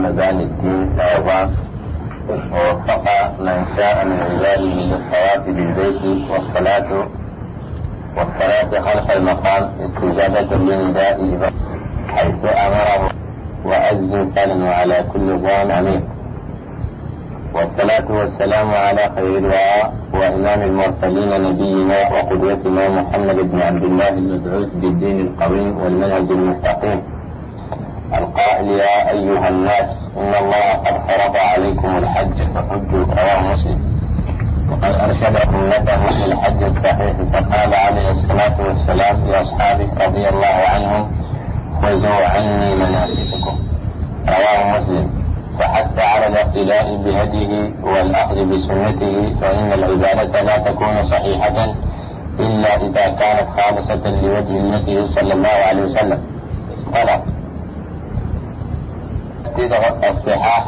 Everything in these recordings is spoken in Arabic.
مباني الدين العظام، ووفق من شاء من عباده للصلاة بالبيت والصلاة خلف المقام استجابة لنداء حيث أمره وأجزم فلن على كل ظان عميق. والصلاة والسلام على خير الوراء وإمام المرسلين نبينا وقدوتنا محمد بن عبد الله المبعوث بالدين القويم والمنهج المستقيم، القائل: يا أيها الناس إن الله قد فرض عليكم الحج فحجوا. رواه مسلم. وقد أرشد أمته للحج الصحيح فقال عليه الصلاة والسلام لأصحابه رضي الله عنهم: خذوا عني مناسككم. رواه مسلم. فحتى على الاقتداء بهديه والأخذ بسنته، فإن العبادة لا تكون صحيحة إلا إذا كانت خالصة لوجه النبي صلى الله عليه وسلم. قال الصحاح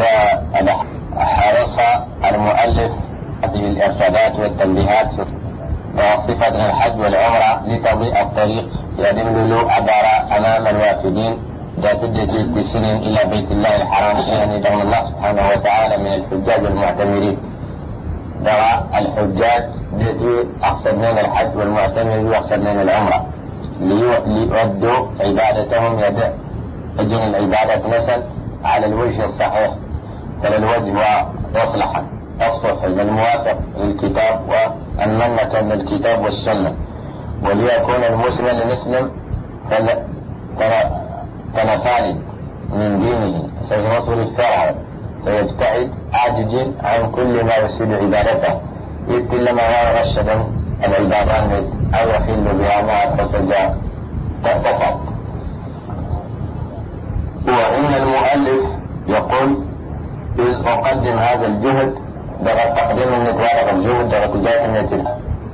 حرص المؤلف هذه الإرشادات والتنبيهات بوصفة الحج والعمرة لتضيء الطريق يدل عبر أمام الوافدين ذات التسنين إلى بيت الله الحرام، يعني دعم الله سبحانه وتعالى من الحجاج المعتمرين. دعا الحجاج الذي أقصد من الحج والمعتمر يقصد من العمرة ليؤدوا عبادتهم يجن العبادة نسل على الوجه الصحيح، على الوجه ويصلح الصح الموافق للكتاب والمنة للكتاب والسنة، وليكون المسلم المسلم كنفان من دينه سيصل الشرع فيبتعد عاجز عن كل ما يفسد عبادته، إذ ما هو رشدا العبادات أو يخل بها مع الفساد فقط. وإن المؤلف يقول: إذ أقدم هذا الجهد بغى تقديم النتوارق الجهد وتجاه النتيجة،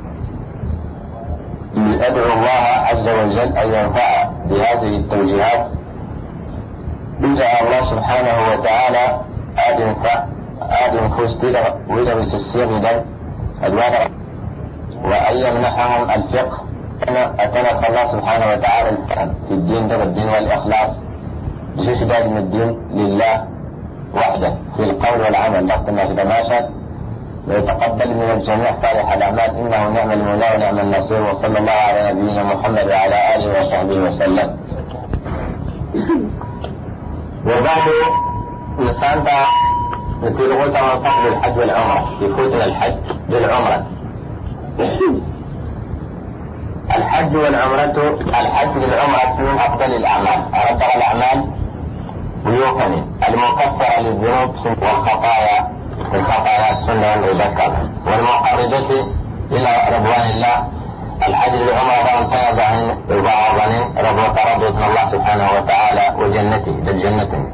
لأدعو الله عز وجل أن ينفع بهذه التوجيهات بدأ الله سبحانه وتعالى آدم فستر ودرس السير دا الوضع، وأن يمنحهم الفقه. أتنقى الله سبحانه وتعالى الفهم في الدين ده الدين والإخلاص بشداد من الدين لله وحده في القول والعمل وقت ما تتماشى، ويتقبل من الجميع صالح الأعمال، إنه نعم المولى ونعم النصير. وصلى الله على نبينا محمد وعلى آله وصحبه وسلم. وبعد نسان نتلغو تمام فضل الحج والعمرة يفوتنا الحج بالعمرة. الحج والعمرة، الحج بالعمرة من أفضل الأعمال، أفضل الأعمال ويوفن المكفرة للذنوب والخطايا السنة والمذكر والمقربة إلى رضوان الله. الحج بالعمرة انتهز عن الظاهرين رضوة الله سبحانه وتعالى وجنته للجنة.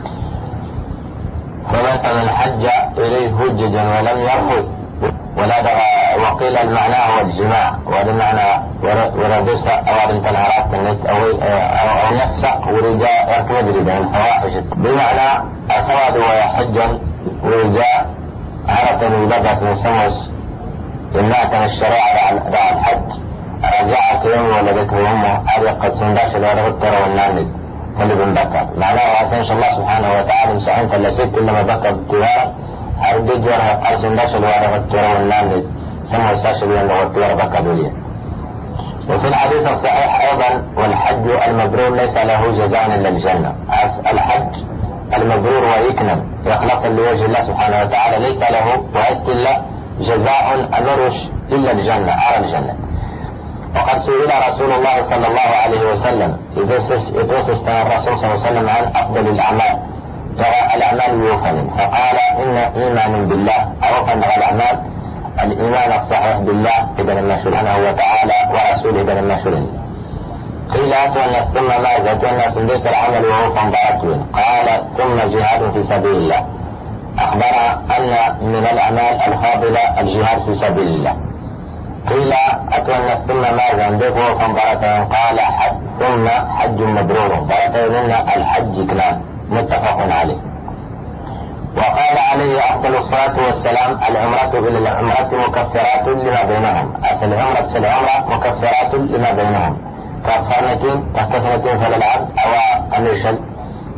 فمن حج إليه هججا ولم يرفض ولا دغى، وقيل المعنى هو الجماع، والمعنى وردس أو بنت العراق أو يفسق ورجاء يركب رجاء الفواحش، بمعنى أسود ويحجا ورجاء عرة بلبس من سمس إنها كان الشريعة دع الحج رجعت يوم ولدته أمه عرق السنداش الورغتر والنامد كل بن بكر، معناه أسنش الله سبحانه وتعالى مساعين فلسيت إنما بكر التوار هردد ورغ السنداش الورغتر والنامد سمو الساشل والغتر بكر بليه. وفي الحديث الصحيح أيضا: والحج المبرور ليس له جزاء إلا الجنة. الحج المبرور ويكنم يخلص لوجه الله سبحانه وتعالى ليس له وإلا جزاء أمرش إلا الجنة، على الجنة. وقد سئل رسول الله صلى الله عليه وسلم إذا استنى الرسول صلى الله عليه وسلم عن أفضل الأعمال، ترى الأعمال يوفن، فقال: إن إيمان بالله أوفن الأعمال الإيمان الصحيح بالله إذن الله سبحانه وتعالى ورسوله إذن الله سبحانه. قيل: أتونا ثم ماذا؟ أتونا سنديت العمل وهو فانضعتون. قال: ثم جهاد في سبيل الله. أخبر أن من الأعمال الفاضلة الجهاد في سبيل الله. قيل: أتونا ثم ماذا؟ ندفه فانضعتون. قال: ثم حج مبرور. ضربتون الحج كلام متفق عليه. وقال عليه أفضل الصلاة والسلام: العمرة إلى العمرة مكفرات لما بينهم. العمرة مكفرات لما بينهم، كفرنة وكسرة فلا العبد أو النشل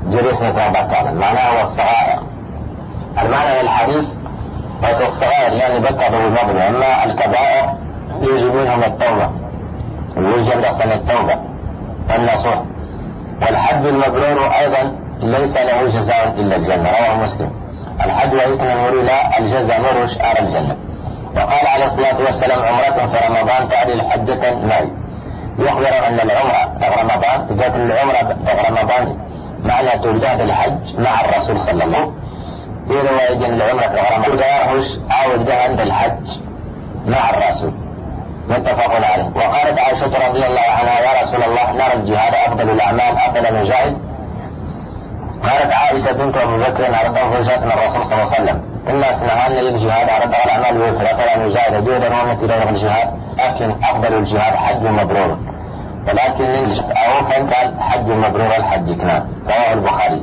جلسنا بطلا، معناه هو الصغائر. المعنى للحديث بس الصغائر يعني بطلوا بالمضمون، أما الكبائر يجب منهم التوبة ويوجب أصلا التوبة والنصوح. والحج المبرور أيضا ليس له جزاء إلا الجنة، رواه مسلم. الحج وإثم المريد الجزاء مرش أرى الجنة. وقال عليه الصلاة والسلام عمرة في رمضان تعدل حجة معي. يخبر أن العمرة في رمضان جاءت العمرة في رمضان معنى تجاهد الحج مع الرسول صلى الله عليه وسلم. في رواية العمرة في رمضان يرهش أو جاهد الحج مع الرسول، متفق عليه. وقالت عائشة رضي الله عنها يا رسول الله نرى الجهاد أفضل الأعمال أفضل نجاهد. قالت عائشة بنت أبي بكر أرد زوجاتنا الرسول صلى الله عليه وسلم إنا سمعنا للجهاد أرد الأعمال ويفر أفضل نجاهد جودا ومثل إلى الجهاد، لكن أفضل الجهاد حج مبرور، ولكن أو قال حج مبرور الحج كنان، رواه البخاري.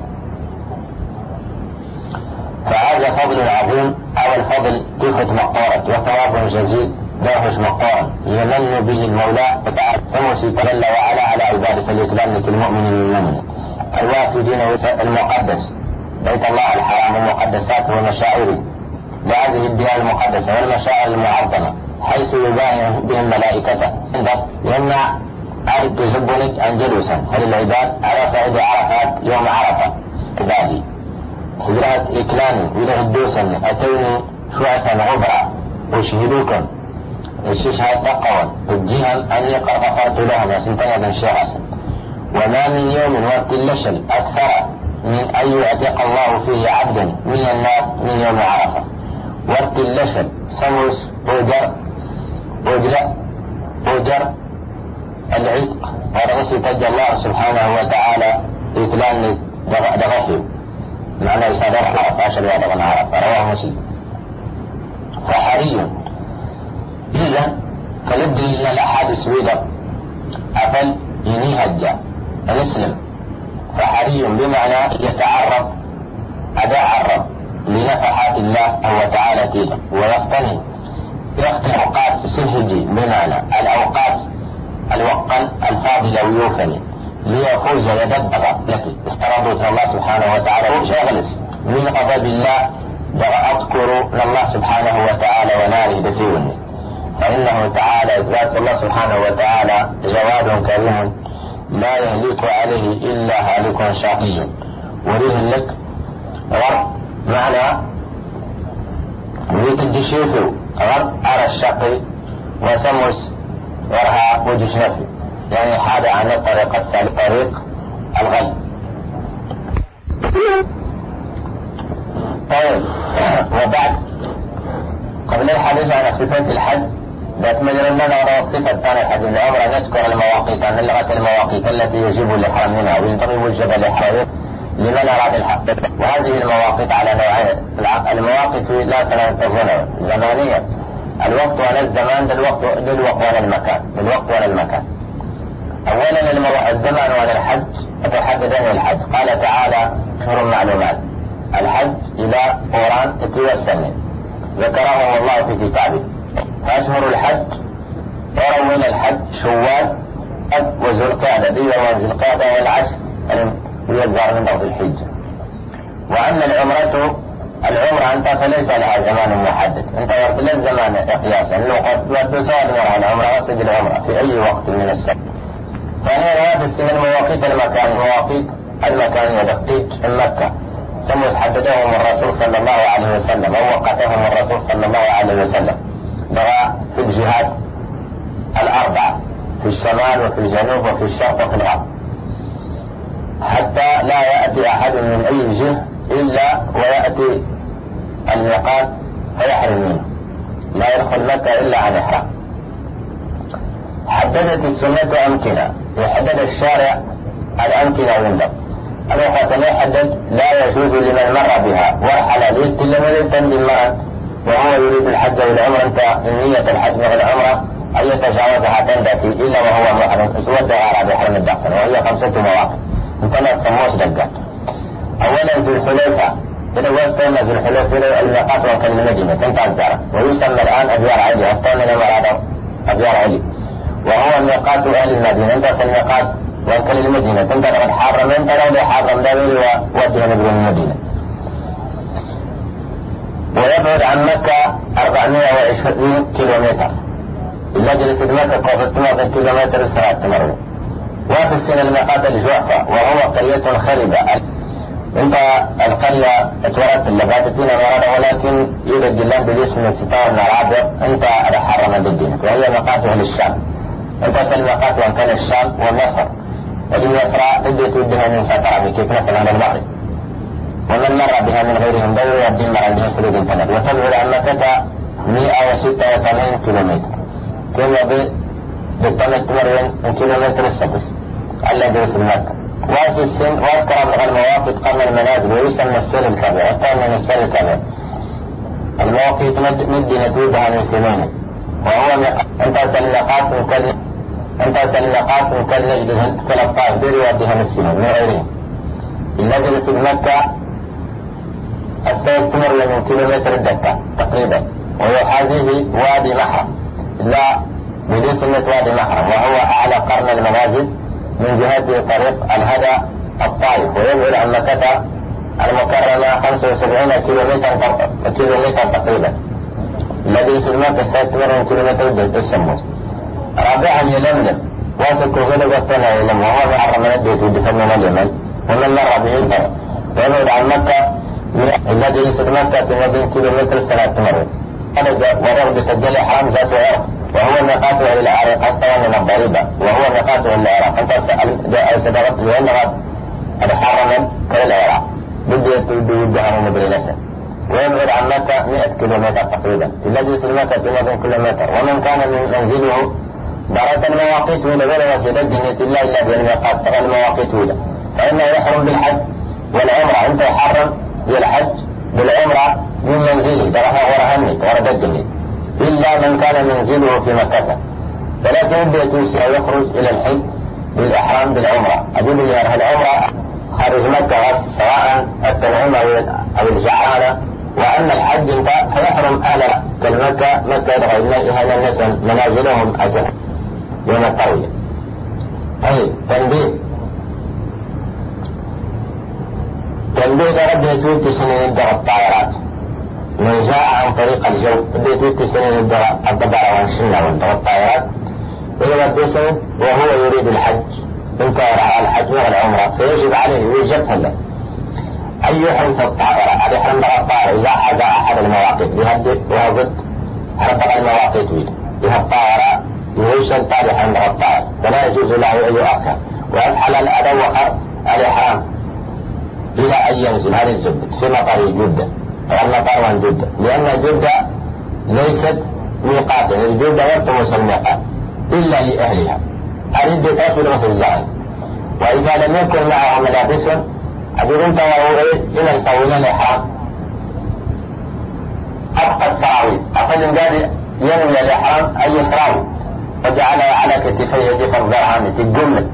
فهذا فضل عظيم، أو الفضل تلفت مقارة وثواب جزيل داهش مقارن يمن به المولى وتعالى ثم جل وعلا على عباده فليكلم لك المؤمن المؤمن الوافدين المقدس بيت الله الحرام المقدسات ومشاعره لهذه الديانة المقدسة والمشاعر المعظمة حيث يباين بهم ملائكته عندك يمنع عارف تزبنك أن جلوسا فللعباد على صعيد عرفات يوم عرفة عبادي سجرات إكلاني وإذا الدوسن أتوني شعثا غبرا وشهدوكم الشيشة تقوى الجهل أني قد غفرت لهم وسنتنا بن شيخ. وما من يوم وقت اللشل أكثر من أن يعتق الله فيه عبدا من النار من يوم عرفة. وقت اللشل سموس أجر العتق ورغسي تجى الله سبحانه وتعالى إتلان دغفه معنى يسادر عرف عشر وعدغن عرف رواه مسلم. فحري إذا فلبدي إلا الأحاديث ويدا أفل يني هجا الاسلم. فحري بمعنى يتعرض أداء الرب لنفحات الله هو تعالى كده ويقتني أوقات سهجي بمعنى الأوقات الوقن الفاضلة ويوفني ليفوز يدبغ التي استرادت الله سبحانه وتعالى شغلس من غضب الله أذكر الله سبحانه وتعالى وناره بفيوني فإنه تعالى إثبات الله سبحانه وتعالى جواد كريم لا يهلك عليه إلا هالك شقي وريه لك غر معنى ويتجشيفه غر على الشقي وسمس ورها وجشنفي يعني حاد عن الطريق السالي طريق الغي. طيب وبعد قبل الحديث عن صفات الحج بأكمل لنا نرى الصفة الثانية الحج العمرة نذكر المواقيت عن لغة المواقيت التي يجب الإحرام منها وينتظم الجبل الحريق لمن أراد الحج. وهذه المواقيت على نوعين. المواقيت لا سننتظرها زمانية الوقت ولا الزمان للوقت ولا المكان. أولا الزمان ولا الحج يتحددان الحج. قال تعالى أشهر معلومات الحج إلى قرآن السنة ذكرهم الله في كتابه. فأشهر الحج وروين الحج شوال وذو القعدة دي وذو القعدة والعشر ويزار من ذو الحجة. وأما العمرة أنت فليس لها زمان محدد، أنت وقت لا زمان قياسا لو تصادر على العمرة وصد العمرة في أي وقت من السنة. ثانيا هذه السنة مواقيت المكان وتخطيط مكة ثم حددهم الرسول صلى الله عليه وسلم أو وقتهم الرسول صلى الله عليه وسلم لغا في الجهات الأربعة في الشمال وفي الجنوب وفي الشرق وفي الغرب حتى لا يأتي أحد من أي جهة إلا ويأتي الميقات فيحرم منه لا يدخل مكة إلا عن إحرام. حددت السنة أمكنة يحدد الشارع الأمكنة عنده الوقت لا يحدد لا يجوز لمن مر بها ورحل ليست لمن تندي المرأة وهو يريد الحج والعمرة أنت النية الحج والعمرة أن يتجاوزها تندتي إلا وهو محرم اسودها على بحرم الدحسن وهي 5 مواقف انت لا تسموش دقات. أولا ذو الحليفة إذا وستون ذو الحليفة الميقات وكان المدينة تنتع الزارة ويسمى الآن أبيار علي أستون لما هذا أبيار علي وهو ميقات أهل المدينة انت الميقات وكل المدينة انت لو حرم انت لو حرم دابيري ووديها نبي المدينة. ويبعد عن مكة 420 كيلومتر. المجلس بمكة قصد 8 كيلومتر ساعة تمرين. واسس الميقات الجعفة وهو قرية خربة. انت القرية اتولدت اللي فاتتين مرة ولكن يوجد جلان بجسم الستار من العبر انت حرم بالدينك وهي ميقاتها للشام. انت اسأل الميقات وان كان الشام والنصر ودي يسرى بدي توديها من سترى كيف مثلا على المغرب ومن مر بها من غيرهم دور والدين مر بها سلوك انتنت. وتبعد عن مكة 186 كيلومتر كما بالطمة تمرين كيلومتر السدس الذي يصل مكة. واذكر من المواقيت قبل المنازل ويسمى السير الكبير. واستعمل من السير الكبير المواقيت مدي نتودها من سنين وهو انت سلقات مكلج بثلاث دير يوديها من السنين من غيرهم. المجلس بمكة السير تمر من كيلومتر الدكة تقريبا ويحاذيه وادي محرم لا بجسمة وادي محرم وهو اعلى قرن المنازل من جهة طريق الهدى الطائف. ويبعد عن مكة المكرمة 75 كيلومتر تقريبا. الذي يسمى السيد تمر من كيلومتر السموس. رابعا يلملم واسك وغلق واستنى يلم وهو محرم نديت ودفن من اليمن ومن مر به الطريق. ويبعد عن مكة الذي يسمى مكة 200 كيلومتر سنة تمر. ورغد تجلي حرام ذات عرق وهو ميقاته الى العراق استوى من الضريبة وهو ميقاته الى العراق. انت سبقت لانها حرما كالعراق بدي يودها من بريلسة. ويبعد عن مكة 100 كيلومتر تقريبا. الذي يصل مكة 200 كيلومتر. ومن كان من منزله دارت المواقيت ولا غير وسيلة دينية الله الذي الميقات فقال المواقيت ولا فإنه يحرم بالحج والعمرة. انت يحرم بالحج بالعمرة من منزله درها ورهنك ورددني إلا من كان منزله في مكة. ولكن بدي يتوسع ويخرج إلى الحج بالإحرام بالعمرة. أجيب لي العمرة خارج مكة سواء التنعيم أو الجعالة. وأن الحج انت فيحرم أهل كالمكة مكة يدغى إليها الناس منازلهم أجل يوم التروية. طيب تنبيه ده بدي يتوتي سنين يبدأ الطائرات من جاء عن طريق الجو بدي يتوتي سنين يبدأ الضبارة والشنة والطائرات إذا بدي سنين وهو يريد الحج انت على الحج والعمرة فيجب عليه ويجب له أن يحرم في الطائرة. هذا يحرم بالطائرة إذا حاز أحد المواقيت يهدئ وهضد حرم المواقيت إذا الطائرة يوصل طارحا من الطائرة ولا يجوز له أن يؤخر ويسحل الأدم وخر الإحرام إلى أن ينزل هذا الزبد في مطار جدة والمطار عن جدة لأن جدة ليست ميقاتا. الجدة يرتمس الميقات إلا لأهلها. أريد تأكل مثل الزعل. وإذا لم يكن معه ملابس أقول أنت وأريد إلى الصويل الإحرام أبقى السراويل أقول إن قال ينوي الإحرام أي سراويل وجعلها على كتفيه يجف الزرعاني تقول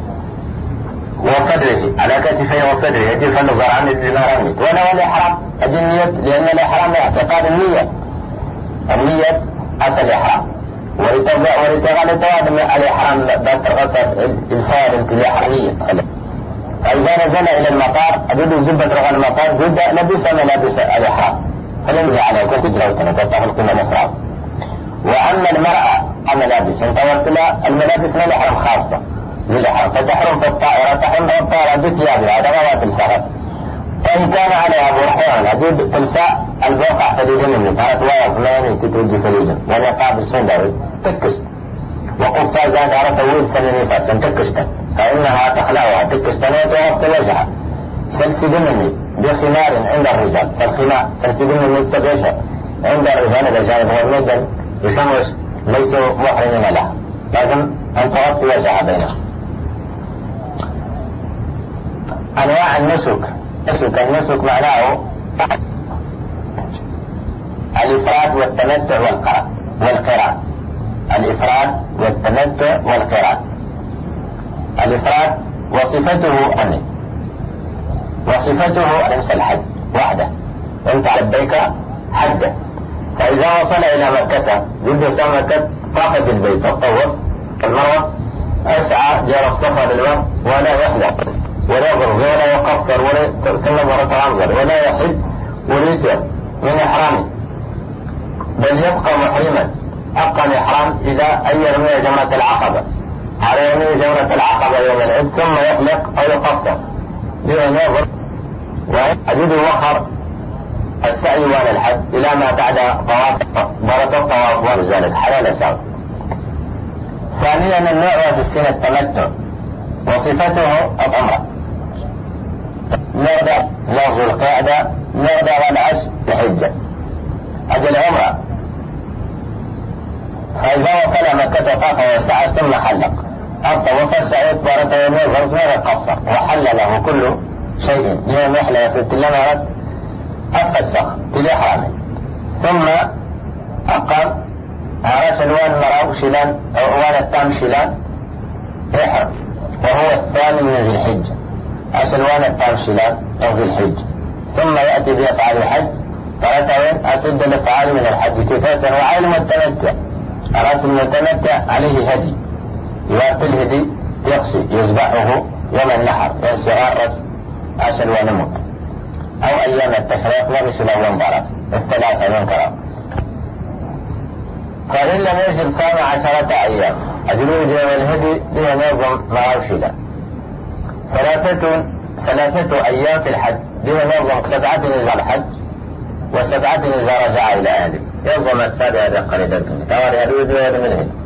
وصدره على كتفيه وصدره يجف الزرعاني تجماراني ولا الإحرام النية لأن الإحرام اعتقاد النية أصل الإحرام ولتغال تواب الإحرام بات الغسل السائر الإحرامية. فإذا نزل إلى المطار أجد زبة رغم المطار جدا لبس ملابس الإحرام فلم عليه كنت تجربتنا تتفق من الإسراف. وأما المرأة الملابس انتظرت لها الملابس من الإحرام خاصة للإحرام فتحرم في الطائرة تحرم في الطائرة بثيابها هذا ما تلسى غسل. فإن كان عليها برحيان أجد تلسى البوقع فديدا مني كانت وايض ماني تتوجي فديدا ونقاب السندوي تكست وقفازات على طويل سنين فاسا تكستت فإنها تخلعها تكستنات ووقت وجهها سلسل مني بخمار عند الرجال سلسل مني تسبيشها عند الرجال الأجانب والمدن يشمس ليسوا محرمين لها لازم أن تغطي وجهها بينهم. أنواع النسك النسك معناه الإفراد والتمتع والقران. الإفراد والتمتع والقران. الإفراد وصفته ليس الحج وحده انت لبيك حجه. فإذا وصل إلى مكة جد مكة طاف بالبيت والطوف المروة يسعى جرى الصفا للوقت ولا يحلق ولا يغرز ولا يقصر ولا كنظرة عنظر ولا يحل وليتر من إحرامه، بل يبقى محرما حق الإحرام إذا أن يرمي جمرة العقبة، على يرمي جمرة العقبة يوم العيد ثم يحلق أو يقصر بأن يغرز ويجد وخر السعي ولا الحج إلى ما بعد برد الطواف وذلك حلال سعي. ثانيا النوع والسن التمتع وصفته العمرة، نبدأ لفظ القاعدة نبدأ والعشر لحجة أجل عمرة، فإذا وصل مكة طاف وسعى ثم حلق الطواف السعي برد يوم الغرز ما يقصر وحل له كل شيء يوم يحلى وست لنا أفسخ بالإحرام، ثم أقام عرش الوان مراو شلان أو وان التام شلان إحرم، وهو الثاني من ذي الحجة، أسلوان التام شلان أو ذي الحجة، ثم يأتي بأفعال الحج ثلاثة أسد الأفعال من الحج كفاسا. وعلى المتمتع رأس المتمتع عليه هدي، يوقت الهدي يقصي يذبحه يوم النحر ينسى رأس أسلوان موت أو أيام التشريق لبس له ينبرس الثلاثة من كرام. فإن لم يجد صام 10 أيام الجلود والهدي لينظم ما أرشد. 3 أيام في الحج لينظم 7 إذا الحج و7 إذا رجع إلى أهله، ينظم 7 دقا لدركم تواري الود ويد من الهدي.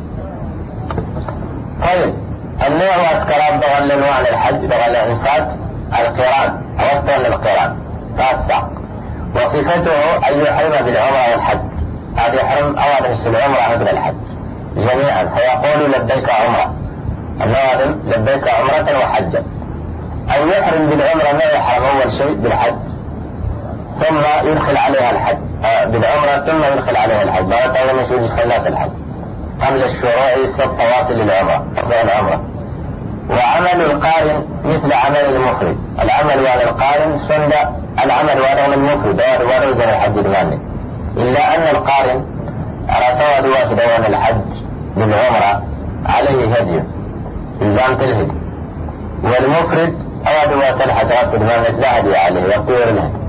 طيب النوع واسكراب دغل لنوع الحج دغل الإنسات القران وسطا للقران تاسع، وصفته أن يحرم بالعمرة والحج، هذا يحرم أولا العمرة مثل الحج جميعا فيقول لبيك عمرة، النوادم لبيك عمرة وحجا، أو يحرم بالعمرة ما يحرم أول شيء بالحج ثم يدخل عليها الحج بالعمرة ثم يدخل عليها الحج، ما يطول من شيء يدخل الناس الحج قبل الشروع في الطواف للعمرة العمرة. وعمل القارن مثل عمل المفرد، العمل على القارن سند العمل على المفرد ولو زي الحج الماني، إلا أن القارن على سواد واسدوان الحج بالعمرة عليه هدي إلزامة الهدي، والمفرد أواد واس الحج راسد ما مثل هدي عليه وطير الهدي.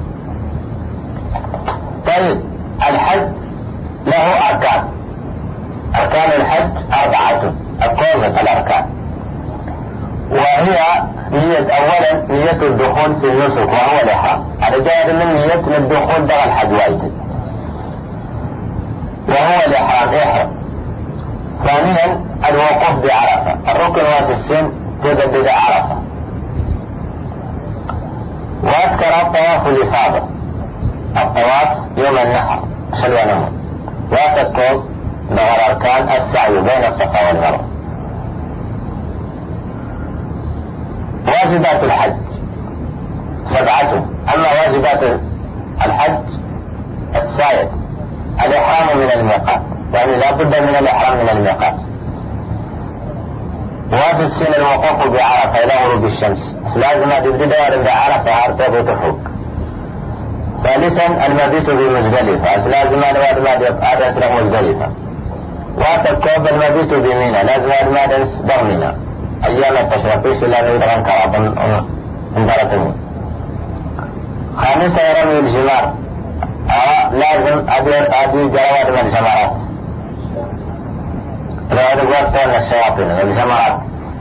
طيب الحج له أركان، أركان الحج 4 الكوزة الأركان، وهي نية أولا نية الدخول في النسك وهو الإحرام، هذا جاء من نية الدخول دغ الحج وايد وهو الإحرام إحرام. ثانيا الوقوف بعرفة، الركن واس السن تبدد عرفة. وأذكر الطواف الإفاضة، الطواف يوم النحر شلو نمو، وأسكوز دغ أركان السعي بين الصفا والمروة. واجبات الحج 7، أما واجبات الحج السعي الإحرام من الميقات، يعني لا بد من الإحرام من الميقات. وفي السن الوقوف بعرفة إلى غروب الشمس، لازم تبدأ بعرفة أرتب وتفوق. ثالثا المبيت بمزدلفة، لازم هذا أسلم مزدلفة. وتكوب المبيت بميناء، لازم هذا برميناء أيام التشريق لا يدغن كرابا انبرتمون. خامسا رمي الجمار، لازم أدي جواد من الجمرات، لا أدي واسطة من الشياطين الجمرات.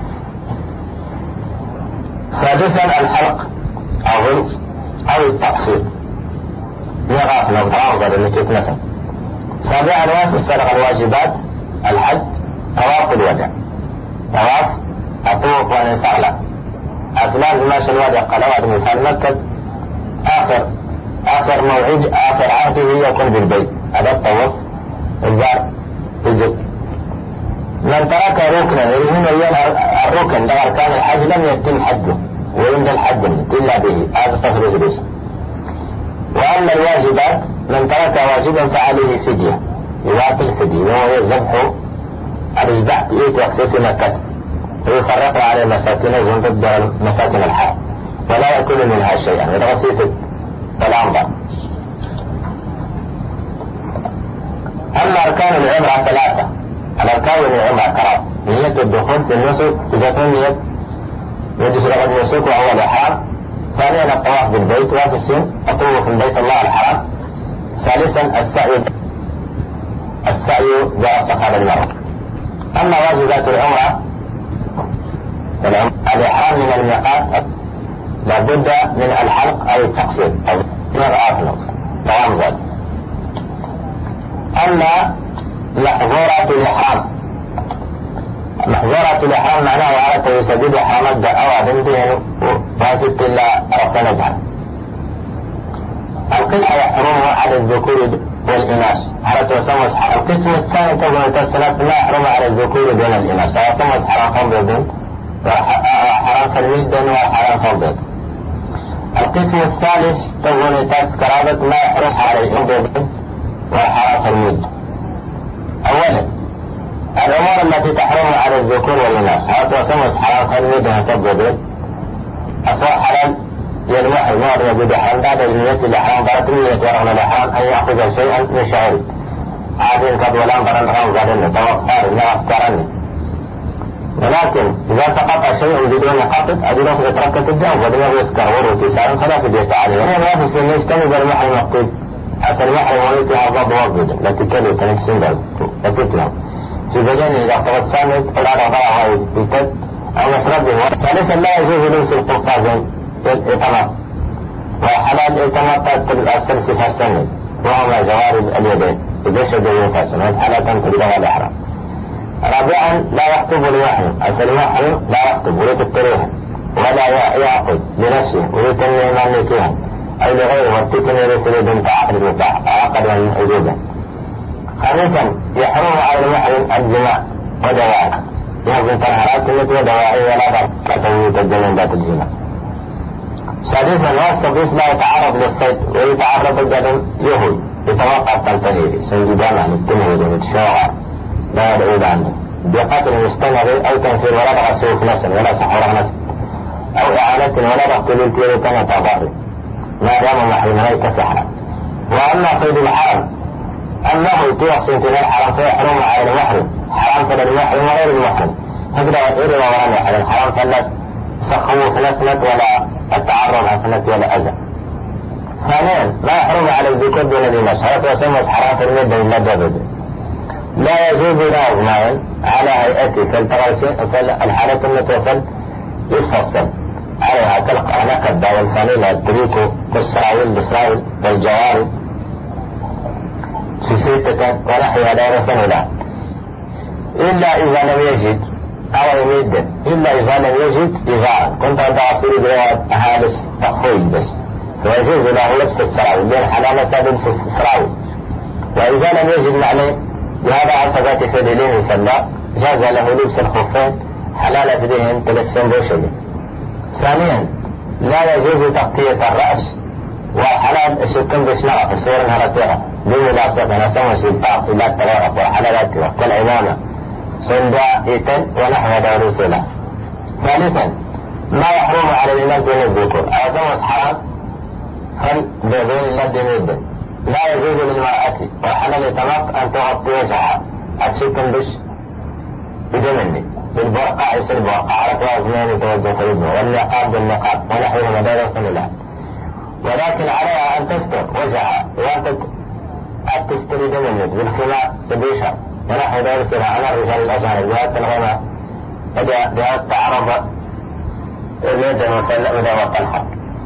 سادسا الحلق أو غلط أو التقصير يغاف الأضرار اللي تتنسى. سابعا واسع الواجبات الحج طواف الوداع، طواف أطوف ونسع له أسلام ماشي الوادي قلوات مثال مكة آخر موعد آخر عهده يكون بالبيت، هذا الطواف الزار يجب. من ترك ركنا يرهم الركن ده أركان الحج لم يتم حجه وعند الحج إلا به، هذا صفر جلوس. وأما الواجبات من ترك واجبا فعليه فدية، يعطي الفدية وهو يذبح الإذبح يقصي في مكة ويفرق على مساكن ضد مساكن الحرم ولا يأكل منها شيئا ويغسيت الأنظر. أما أركان العمرة 3، الأركان والعمرة كرام. نية الدخول في النسك إذا كان نية يجلس لغد النسك وهو الإحرام. ثانيا الطواف بالبيت واسسين الطواف في بيت الله الحرام. ثالثا السعي جاء صفا للمرأة. أما واجبات العمرة الإحرام من الميقات لابد من الحلق أو التقصير أو دوام زاد. أما محظورات الإحرام معناه على تسديد إحرامات أو عدمته واسبت إلا رأس نجعل. القسم يحرم على الذكور والإناث على تسمس. القسم الثاني تقول تسلط ما يحرم على الذكور دون الإناث ويسمس حرام فضل وحرام فالميد وحرام فضل. القسم الثالث تقول تسكرابة ما يحرم على الإنبض وحرام فالميد. أولا الأمور التي تحرم على الذكور والإناث على تسمس حرام فالميد وتبضل أسواء حلال يلوح النار يجد حرام بعد النية الإحرام برات النية ورغم الإحرام أن يأخذ شيئا من شعره عادين قد ولان بران رمزا لنا توقصار إلا أسكرني. ولكن إذا سقط شيء بدون قصد أدي نصر تركة الجوز ودنا يسكر ورو تسار فلا فدية عليه. هنا الناس أن يجتنب المحرم مكتوب أصل المحرم وليتها الضب وضد لا تكلوا تنفسين لا تتلهم في بدن إذا توسلت ولا تضعها ويتد أو يشربه. ثالثا لا يجوز لبس القفازين الإطماط وحلال الإطماط الأسلس في السنة وهما جوارب اليدين إذا شدوا فاسن وحالة تبدأ الإحرام. رابعا لا يخطب المحرم أصل المحرم لا يخطب وليت التريها ولا يعقد لنفسه وليت المملكيها أو لغيره والتكن ليس لدن تعقد المتاح عقد من أجوبة. خامسا يحرم على المحرم الجماع ودواعي يحرم طهارات ودواعي ولا ضرب الجنين ذات الجماع. سادسا والصبيس لا يتعرض للصيد ويتعرض الجبل يهوي يتوقع تنتهي سنجدان عن التنهي للشوغع لا يدعود عنه بقتل مستمر أو تنفير ولا بغسوه في نسل ولا سحور نسل أو إعانة ولا بغتل التيرتان تضر ما دام محرم ليك سحرا. وأما صيد الحرم أنه تحسن من الحرم فيحرم على المحرم حرام فللمحرم وغير المحرم هكذا غير وغير المحرم حرام فالناس سخوه في نسلت ولا التعرض حسنة ولا أذى. ثانيا ما يحرم على الذكور دون الإناث هذا يسمى حرام في المد من المد. لا يجوز لازمان على هيئته فالحالة المتوفل يفصل عليها تلقى نكبة والفانيلة التريكو والسراويل بالسراويل والجوارب سوسيتة ونحوها لا يرسل لها إلا إذا لم يجد أو يمد إلا إذا لم يجد إزارا كنت أنت أصير جواب هالس تقفوي بس فيجوز له لبس السراويل بين حلالة لبس السراويل. وإذا لم يجد معنى جهاد عصبات فدلين يسلى جاز له لبس الخفين حلالة فديهن تلسن بوشده. ثانيا لا يجوز تغطية الرأس وحلال السكن بسمرة في الصور الهرطيرة بملاصقة نسمى سلطاق لا تغرق وحلالات كالعمامة سندائتا ونحو دور سلة. ثالثا ما يحرم على الإناث دون الذكور أعظم حرام هل بين المد مدا لا يجوز للمرأة وحلال يتمق أن تغطي وجهها السكن بش بدمني بالبرقع يصير برقع على توازنين يتوجه فريدنا والنقاب بالنقاب ونحو مدار سلة. ولكن عليها أن تستر وجهها وأن تستري دمني بالخلاء سبيشها ونحو ذلك على الرجال الأجانب بهذا الغنى بهذا التعرض الميدان ودواء الحق.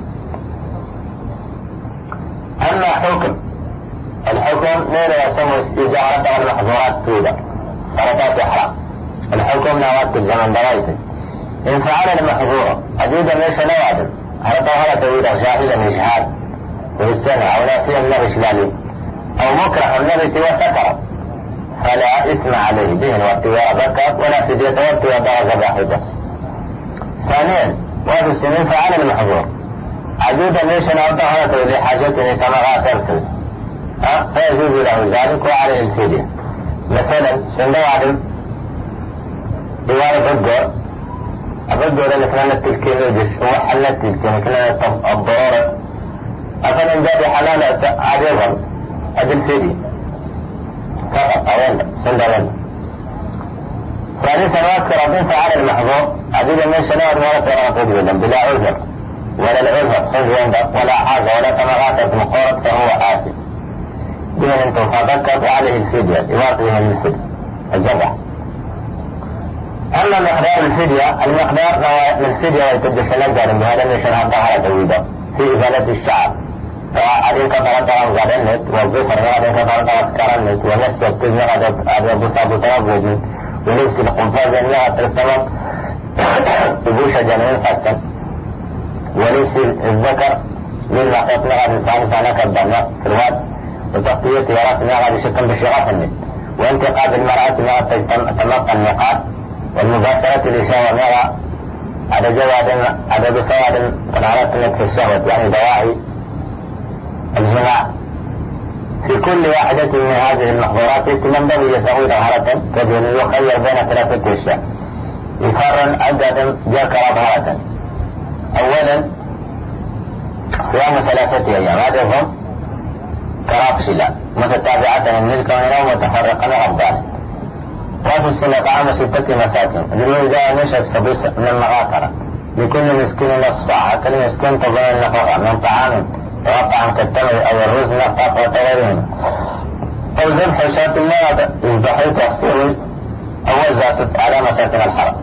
أما الحكم لا يسمى إجارة المحظورات تودا فرطات إحرام. الحكم نوات الزمن دوايته إن فعل المحظورة أجيدا ليس نوادم على طهرة تودا جاهلا إجهاد والسنة أو ناسيا النغش لالي أو مكره النغش وسكر فلا إثم عليه دين وارتواء بكر ولا فدية وارتواء درجة باحدة. ثانيا وفي السنين فعل المحظور عجودا ليش نوضحته لحاجته كما ترسل فيجوز له ذلك وعليه الفدية. مثلا سنة عدم دوار أبدو لأن كنا التلكين يجيش وحلت التلكين كنا الضرورة أفلا جاد حلالة عديظا أدي الفدية فقط أولا سندوان. ثالثا يذكر الضيف على المحظور عديد من شنوات مرة تجدا بلا عذر ولا العذر خذ ولا حاجة ولا تمغاتة مقارب فهو آثم دين انتم فذكرت عليه الفدية يواطيه من الفدية الزبع. أما مقدار الفدية المقدار من الفدية ويتدش نقدر بهذا من شنها ظهر تويدا في إزالة الشعر فعليك فرطها وغادنت والظفر غادنك فرطها وسكرنت ونسوة تزنى غادة بصاب تربوجي ولبس القنفاز أنها تستمر ببوشة جنين فاسا ولبس الذكر مما قطنا غادي سانة كالضمة سروات وتغطية راسنا غادي شكل بشغاف النت وانتقاد المرأة ما تمقى النقاط والمباشرة لشهوة مرأة على جواد على بصواد تنعرف في الشهوة يعني دواعي الجماع. في كل واحدة من هذه المحظورات ينبغي يسوي طهارة رجل يخير بين ثلاثة أشياء يقارن عددا ذكر طهارة. أولا صيام 3 أيام هذا هم كراطشلا متتابعة من الكون ومتفرقا أفضل. راس السنة طعام 6 مساكين لمن جاء نشف سبيس من المغاطرة لكل مسكين نص كل مسكين تظن النفقة من طعام وطعام كالتمر أو الرز نفقة وغيرهم أو ذبح شاة الله يذبحي تفصيل أو ذات على مساكن الحرم.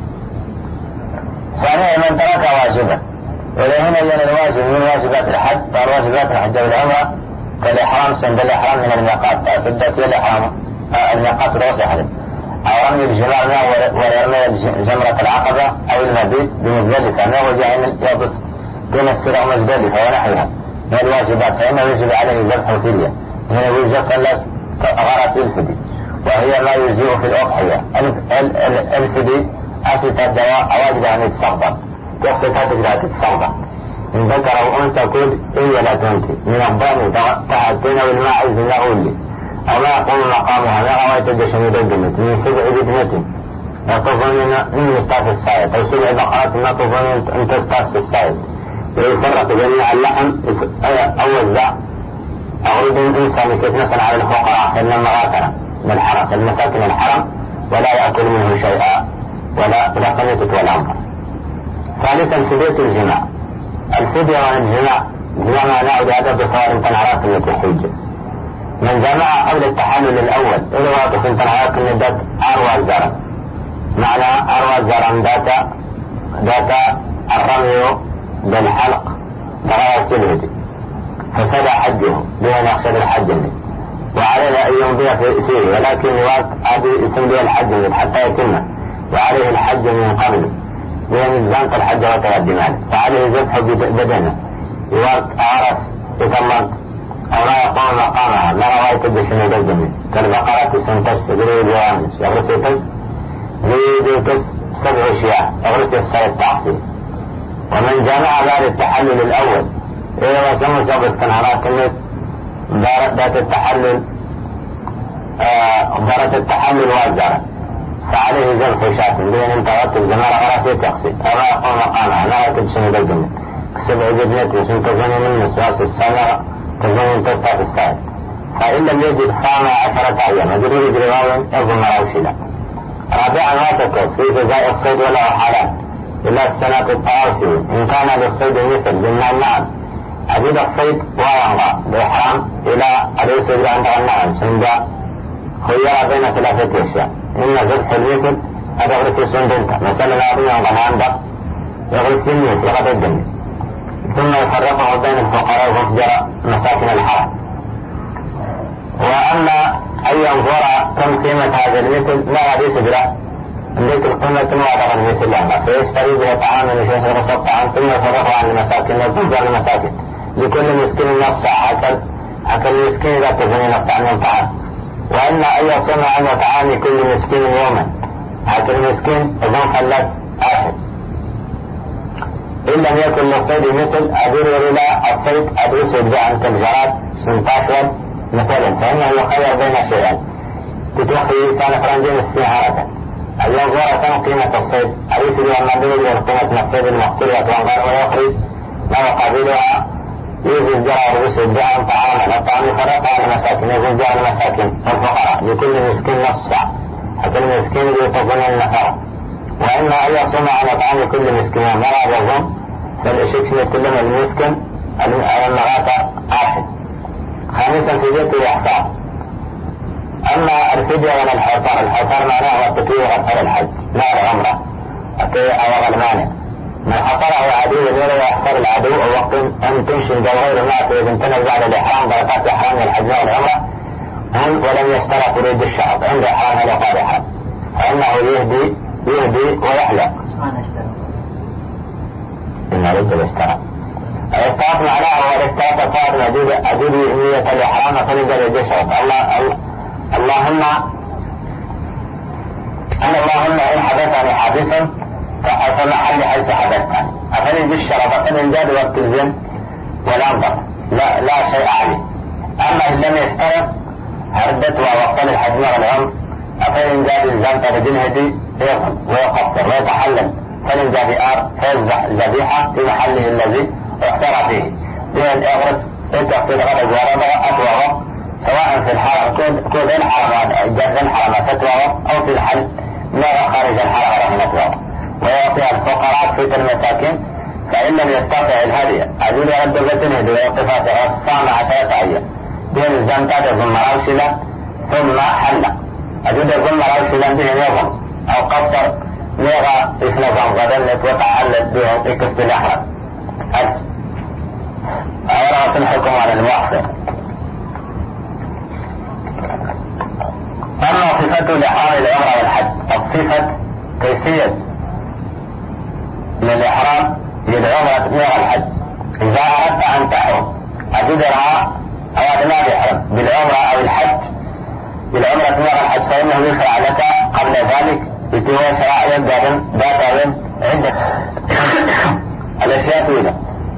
ثانيا من ترك واجبا ولهنا ين الواجب من واجبات الحج والواجبات الحج والعمرة كالإحرام سند الإحرام من الميقات أسدت الإحرام الميقات الوسط حرم أو رمي الجمار ورمي جمرة العقبة أو المبيت بمزدلفة ما وجه يبص دون السرع مزدلفة ونحوها من الواجبات فإنه يجب عليه ذبح الفدية هنا يوجب غرس الفدي وهي ما يجزئ في الأضحية. الفدي أسلت الدواء واجب أن يتصغر تقصد لا تتصغر إن ذكر أو أنثى كل إلا لا تنتي من الضان تحتنا والماعز نقول لي أو ما يقوم مقامها ما غواية الدشم دجمت من 7 بدنة لا تظن من مستاس السائد أو 7 بقرات ما تظن أن تستاس السائد ويفرق جميع اللحم أو الزع أريد الإنسان كيف نسأل على الفقراء إنما غاتنا من الحرم المساكن الحرم ولا يأكل منه شيئا ولا صنيتك ولا أمر. ثالثا فدية الجماع الفدية عن الجماع جماع نعود هذا بصور تنعرف التي حجة من جماع قبل التحلل الأول إذا واقف تنعرف أن ذات أروى الزرم معنى أروى الزرم ذات الرمي بالحلق براءة الهدي فسد حجه بها نقصد الحج وعليه أن يمضي فيه ولكن هذه اسم بها الحج حتى يتم وعليه الحج من قبل بين زنق الحج وتقدم عليه فعليه ذبح بدنه يوقع عرس يتمرد أو لا يقوم مقامها ما رواية الدشن يقدمه كالبقرة سنتس بريد وامس يغرس يتس بريد يتس 7 أشياء يغرس يسر التعصيب. ومن جامع بعد التحلل الأول إذا وسمى سابس كان على كلمة ذات التحلل ذات التحلل والزرع فعليه ذبح شاة بين انتهت الزمان غراسي تقصي أو لا يقوم مقامها لا يتبسم بالجنة 7 جبنة وسن تظن من مسواس السنة تظن تستاس السائل فإن لم يجد 15 أيام يجري رواية يظن روشدا. رابعا ما تكس في جزاء الصيد ولا حالات إلا السنة الطاوسي إن كان للصيد مثل ضمن النعم عديد الصيد وينغى بإحرام إلى أليس إلى عند النعم سنجا خير بين 3 أشياء إما ذبح المثل هذا يغرس سندنك مثلا أبي ينغى عندك يغرس المثل يغرس الدم ثم يفرقه بين الفقراء وفجر مساكن الحرم. وأما أن ينظر كم قيمة هذا المثل لا حديث بلا عندك القيمة ثم يعتقد المثل لها فيشتري به طعاما لشيء رصد الطعام ثم يفرقه عن المساكن وتنظر المساكن لكل مسكين نص حتى المسكين إذا تزني نص عن الطعام. وأن أن يصوم عن طعام كل مسكين يوما حتى المسكين إذن خلص آخر إن لم يكن للصيد مثل أدير إلى الصيد أدرس يبدأ عن تجارات 16 مثلا فإنه يخير بين شيئين تتوخي كان فرنجين السيارة أن ينظر كم قيمة الصيد أليس لما بلغ قيمة الصيد المختلفة وانظر ويخرج ما مقابلها يوجد جرى ورسل جاء طعاما الطعام يفرق على المساكن يوجد جاء المساكن والفقراء لكل مسكين نص حتى المسكين يتظن النفر، وإما أن يصوم على طعام كل مسكين مرة يظن فالإشيك يتلم المسكن المغاطة آخر. خامسا فدية الإحصار. أما الفدية ولا الحصار، الحصار معناه التطوير أكثر الحج لا العمرة أو المانع. من حصره عدو ولا يحصر العدو أو وقت أن تنشن غير المعطي إذا امتنع بعد الإحرام بركات إحرام الحج والعمرة ولم يشترط ورود الشعب عند إحرام الوقاد إحرام، فإنه يهدي ويحلق. إن رد الاشتراط. الاشتراط معناه هو الاشتراط صار عدود نية الإحرام فنزل الجسد. اللهم إن حدثني حادث فمحل حيث حدثني أفني بالشرط فإن زاد وقت الزن والأنظر لا شيء عليه. أما إن لم يشترط هردت ووقت الحج والعمر فإن زاد الزن فبدين هدي يغض ويقصر ويتحلل، فإن زاد فيذبح ذبيحة في محله الذي احترى فيه دون يغرس يتقصد غدا وربع أطواه سواء في الحرم كون الحرم جد الحرم ستواه أو في الحل نرى خارج الحرم رهنته، ويعطي الفقراء في المساكين. فإن لم يستطع الهدي أجل رد الهدي ويوقف صام 10 أيام دون الزمتة ثم روشلا ثم حل أجل ثم روشلا به يوم أو قصر لغا إفنظم غدلت وتحلت به إكس الأحرم أولا الحكم على المحصر. أما صفة لإحرام العمرة والحج، الصفة كيفية للإحرام للعمرة والحج. إذا أردت أن تحرم أجدرها أو ما بيحرم بالعمرة أو الحج بالعمرة والحج فإنه يشرع لك قبل ذلك بتوى شرائع داتا عدة الأشياء طويلة.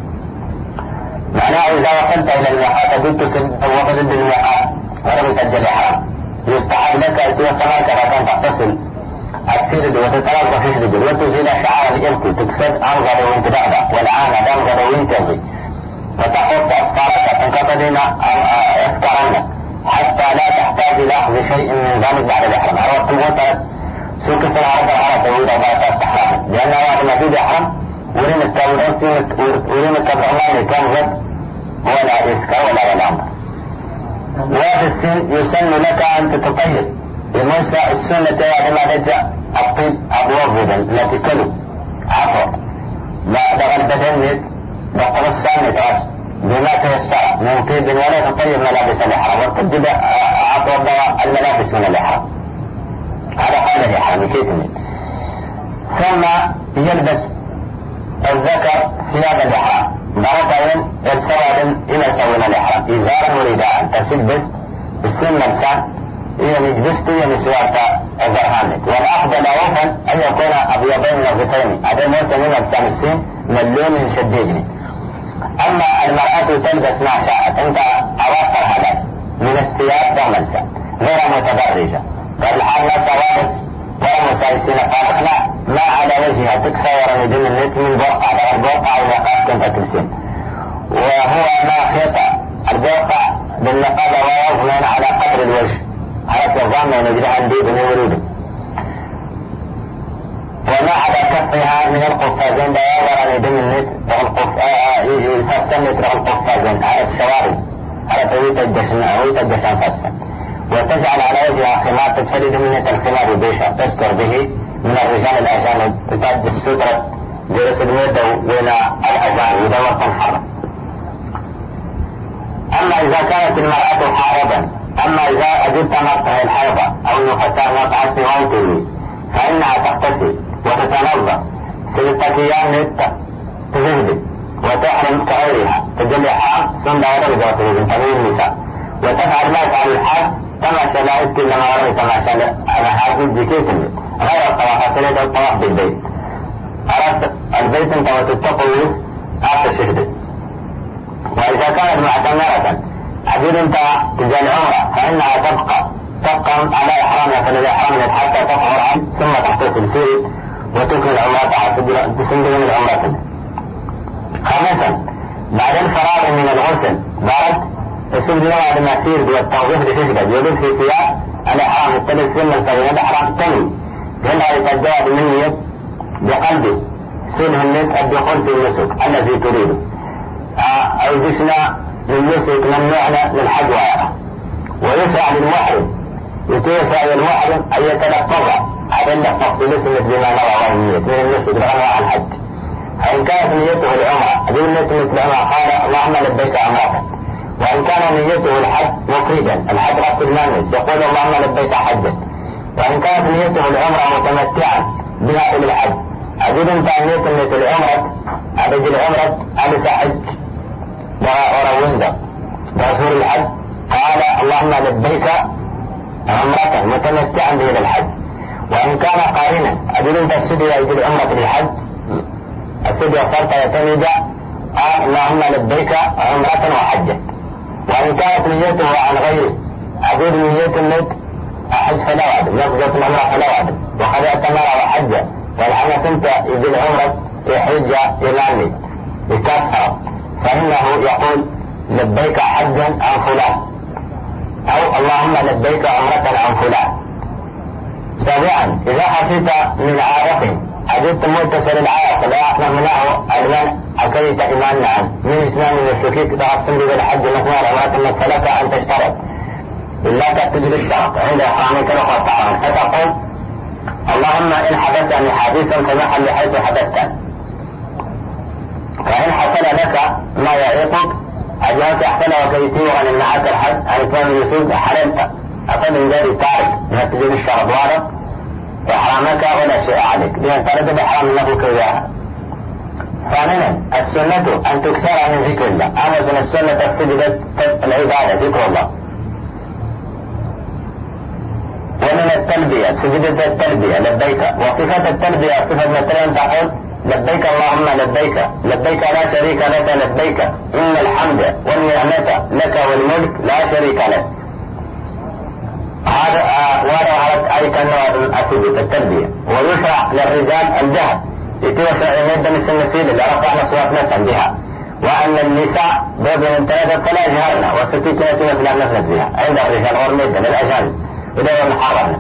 معناه إذا وصلت إلى الميقات قلت وصلت بالميقات ولم يسجل الإحرام يستحب لك أن توصلك فكان تغتسل السرد وتتوضا في الرجل وتزيل شعر الإبط تكسد أنظر وانتباهك والعانة تنظر وينتظر وتقص أفكارك تنقطدين أفكارك حتى لا تحتاج إلى أخذ شيء من ذلك بعد الإحرام. أردت موتر سوك السرعة العرب طويلة بعد التحرام لأن وقت ما في إحرام ورين التبرمان كان زد ولا ريسكا ولا الأمر. وفي السن يسن لك أن تتطيب بموسى السنة عندما رجع الطيب أبوابا التي كلوا عفوا لا دغل بدنك دقل السنة راس بما تيسر من طيب ولا تطيب ملابس الإحرام وتبدأ عفوا الملابس من الإحرام. هذا قال الإحرام كيف ثم يلبس الذكر ثياب الإحرام مرتين السواد إلى سوين الإحرام إزارا ورداء تسلبس السن لسان يعني جبست يعني سوارتا الزرهانك. والأفضل عوفا أن يكون أبيضين نظيفين هذا موسى من لسان السن من لون شديد. أما المرأة تلبس ما شاءت أنت أوفر هذا من الثياب دغمنسا غير متبرجة فالحال لا سوارس ولا مسايسين فارق لا ما على وجهها تكسر ندم النت من برقع على البرقع والنقاب كنت تلسين وهو ما خيط البرقع بالنقاب ويظلن على قدر الوجه على تظن أن يجري عن ديب يريد وما على كفها من القفازين لا يظهر ندم النت يفصل نت القفازين على الشوارب على طويت الجسم فصل وتجعل على وجهها خمار تتفرد من الخمار بيشة تستر به من الرجال الأجانب تتعد السترة جلس اليد بين الأجانب ودور تنحر. أما إذا كانت المرأة حائضا أما إذا أجبت مقطع الحيضة أو نفسها مقطع في غيره فإنها تغتسل وتتنظف 6 أيام تذهب وتحرم كغيرها تجلي حام ثم ورد وصل تميل النساء وتفعل ما يفعل الحاج كما شلائت لما رأيت ما شلائت على حاجة بكيتني غير الطواف سنة الطواف بالبيت أردت البيت انت وتتقوي أعطى شهدك. وإذا كانت معتمرة عبيد انت تجي العمرة فإنها تبقى على إحرامها فالإحرام حتى تطهر عنه ثم تغتسل سير وتكمل عمرتها تسندل من عمرتها. خامسا بعد الفراغ من الغسل بعد السندل بعد ما سير والتوظيف لشهدك يجب في ثياب الإحرام الثالث سنة صغيرة الإحرام الثاني هنا يتجاوب بالنية بقلبه سنه النية الدخول في النسك الذي تريده أو جسنا للنسك ممنوعنا للحج وعرفة. ويسعى للمحرم يتوسع للمحرم أن يتلفظ أدلة تفصيل سنة بما نوى النية من النسك لأنواع الحج. فإن كانت نيته العمرة أدل نيته مثل العمرة قال اللهم لبيك عمرة. وإن كان نيته الحج مفردا الحج رأس المال يقول اللهم لبيك حجا. وإن كانت نيته العمرة متمتعا بها إلى الحج أجد أنت نيته مثل العمرة أبد العمرة أليس حج ورويندا برسول الحج قال اللهم لبيك عمرة متمتعا به إلى الحج. وإن كان قارنا أجد أنت السدية يجد العمرة للحج السدية صارت يتمد قال اللهم لبيك عمرة وحجا. وإن كانت نيته عن غيره أجد نيته النت أحج فلا وعد يقضي العمرة فلا وعد وقد اعتمر وحجا فالحين سنت يجي العمرة يحج يمامي يكسر فإنه يقول لبيك حجا عن فلان أو اللهم لبيك عمرة عن فلان. سابعا إذا خشيت من عائق أجدت متصل العائق لا يعلم منه المنع أكيد إيمان عنه من إسلام الشكيك تقسم بالحج مثنى ولكنك فلك أن تشترط إلا تجد الشرط عند إحرامك لقد طعام فتقول اللهم إن حدثني حادثا فمحل حيث حدثتني. فإن حصل لك ما يعيقك أجهك أحسن وكيتي وأن معك الحج أن يكون يسود حللت أقل من ذلك تعرف أنك تجد الشرط وارد إحرامك ولا شيء عليك لأن ترد بإحرام الله كياها. ثانيا السنة أن تكثر من ذكر الله. أمازن السنة السجدة العبادة ذكر الله. ومن التلبية سجدة التلبية لبيك. وصفة التلبية صفة مثلا تقول لبيك اللهم لبيك لبيك لا شريك لك لبيك إن الحمد والنعمة لك والملك لا شريك لك. هذا وردت أي كنوع سجدة التلبية. ويشرع للرجال الجهل يتوسع يمد من السنة اللي رفعنا صوت نسا بها. وأن النساء ضد من ثلاثة فلا يجهرن وستيتنا مثل نسنت بها عند الرجال والمدة للأجانب وده محرمنا.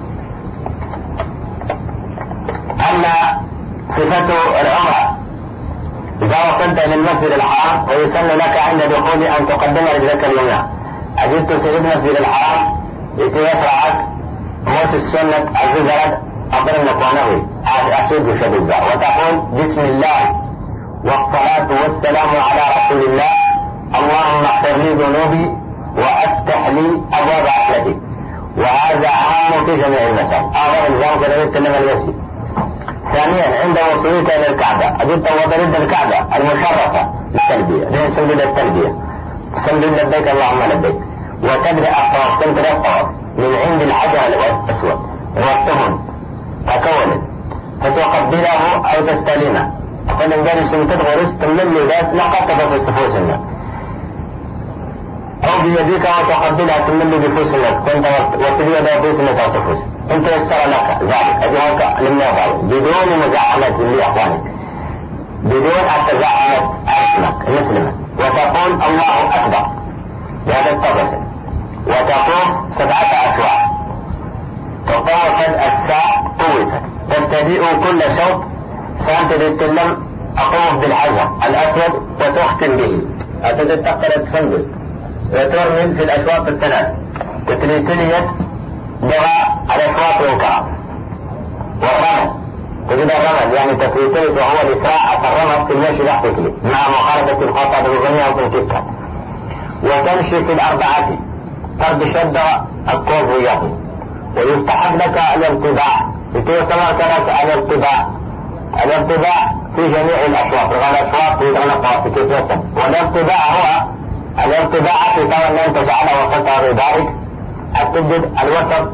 أما صفة العمرة إذا وصلت للمسجد الحرام ويسن لك عند دخول أن تقدم رجلك اليمنى أجدت سجد مسجد الحرام يتوسعك موس السنة الزجرة أقرن نقوانه أسود وشبزة وتقول بسم الله والصلاة والسلام على رسول الله اللهم اغفر لي ذنوبي وأفتح لي أبواب رحمتك. وهذا عام في جميع المساجد أعظم الزام كذا يتكلم المسجد. ثانيا عند وصولك إلى الكعبة أجدت وضرد الكعبة المشرفة للتلبية لأن سنجد التلبية سنجد لبيك اللهم لبيك وتبدأ الطواف سنت الطواف من عند الحجر الأسود والتهن تكون فتقبله أو تستلمه. أقول إن جالس تدغرس تملي بس لقد تبص السفوس النار أو بيديك وتقبلها تملي بفوس النار كنت وتبيد بفوس النار وصفوس انت يسر لك ذلك أجهك للنظر بدون مزاحمة لأخوانك بدون التزاحمة أسمك المسلمة وتقول الله أكبر بهذا التبصر وتقوم 7 أشواط تطوفت الساعة طوفت تبتدئ كل شوط سأنت تتكلم أقوم بالحجر الأسود وتختم به أتتقل تصندل وترمل في الأشواط الثلاث تتليت دغى الأشواط والكعب والرمل تجد الرمل يعني تتليت وهو الإسراع الرمل في المشي تحت رجلي مع مخالفة الخطأ بالغنية وتنكبها وتمشي في الأربعة فرد شد القوز وياه. ويستحب لك الارتباع لتوصل لك الارتباع في جميع الأشواط والأشواط يتغنق في كيف والارتباع هو الارتباع في طول أن تجعل وسط ردائك تجد الوسط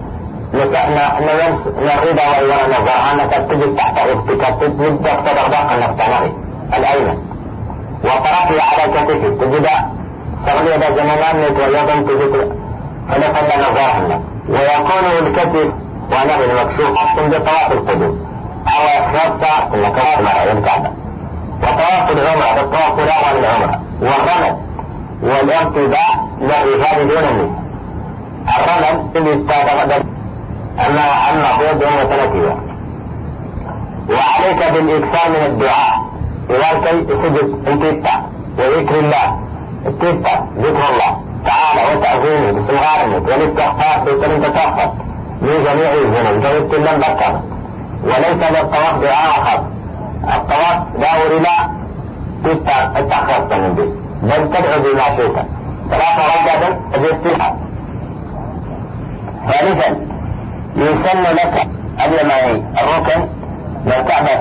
نريد ونظر أنك تجد تحت ركبتك تجد تدغدق أنك تنغي الأيمن وطرفي على كتفك تجد صغير ذا زمنان يتويضا تجد فلقد نظرنا ويكون الكتف ونغي المكشوف عند طواف القدوم أو إخلاص رأس المكان المرأة الكعبة وطواف العمرة بالطواف الأول العمرة والرمل والارتباع للرجال دون النساء الرمل اللي استغرق أما خذ يوم ثلاثية. وعليك بالإكثار من الدعاء إذا كي سجد انتبه وذكر الله اتبه ذكر الله تعالى وتعظيمه باستمرار والاستغفار بكل تتوقف من جميع الذنوب جاوبت لم بكر. وليس للطواف دعاء خاص. الطواف داور لا تتخصص من به بل تدعو بما شئت. ثلاثة ركعة اجبتها. ثالثا يسن لك اليماني الركن للكعبة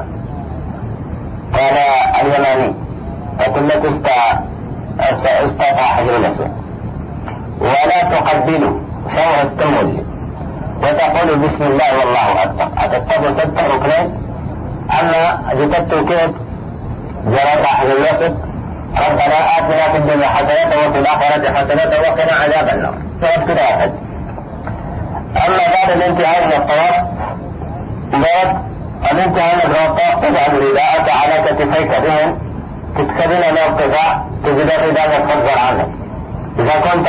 كان اليماني فكلك استطاع حجر الأسود ولا تقبله فهو استمل وتقول بسم الله والله أكبر. أتتبع ست ركنين. أما جدت كيف جرت حجر الأسود ربنا آتنا في الدنيا حسنة وفي الآخرة حسنة وقنا عذاب النار فابتدأ حج. أما بعد الانتهاء من الطواف بعد الانتهاء من الطواف تجعل رداءك على كتفيك بهم تكسبين الارتفاع تجد الرداء يتفضل عنك إذا كنت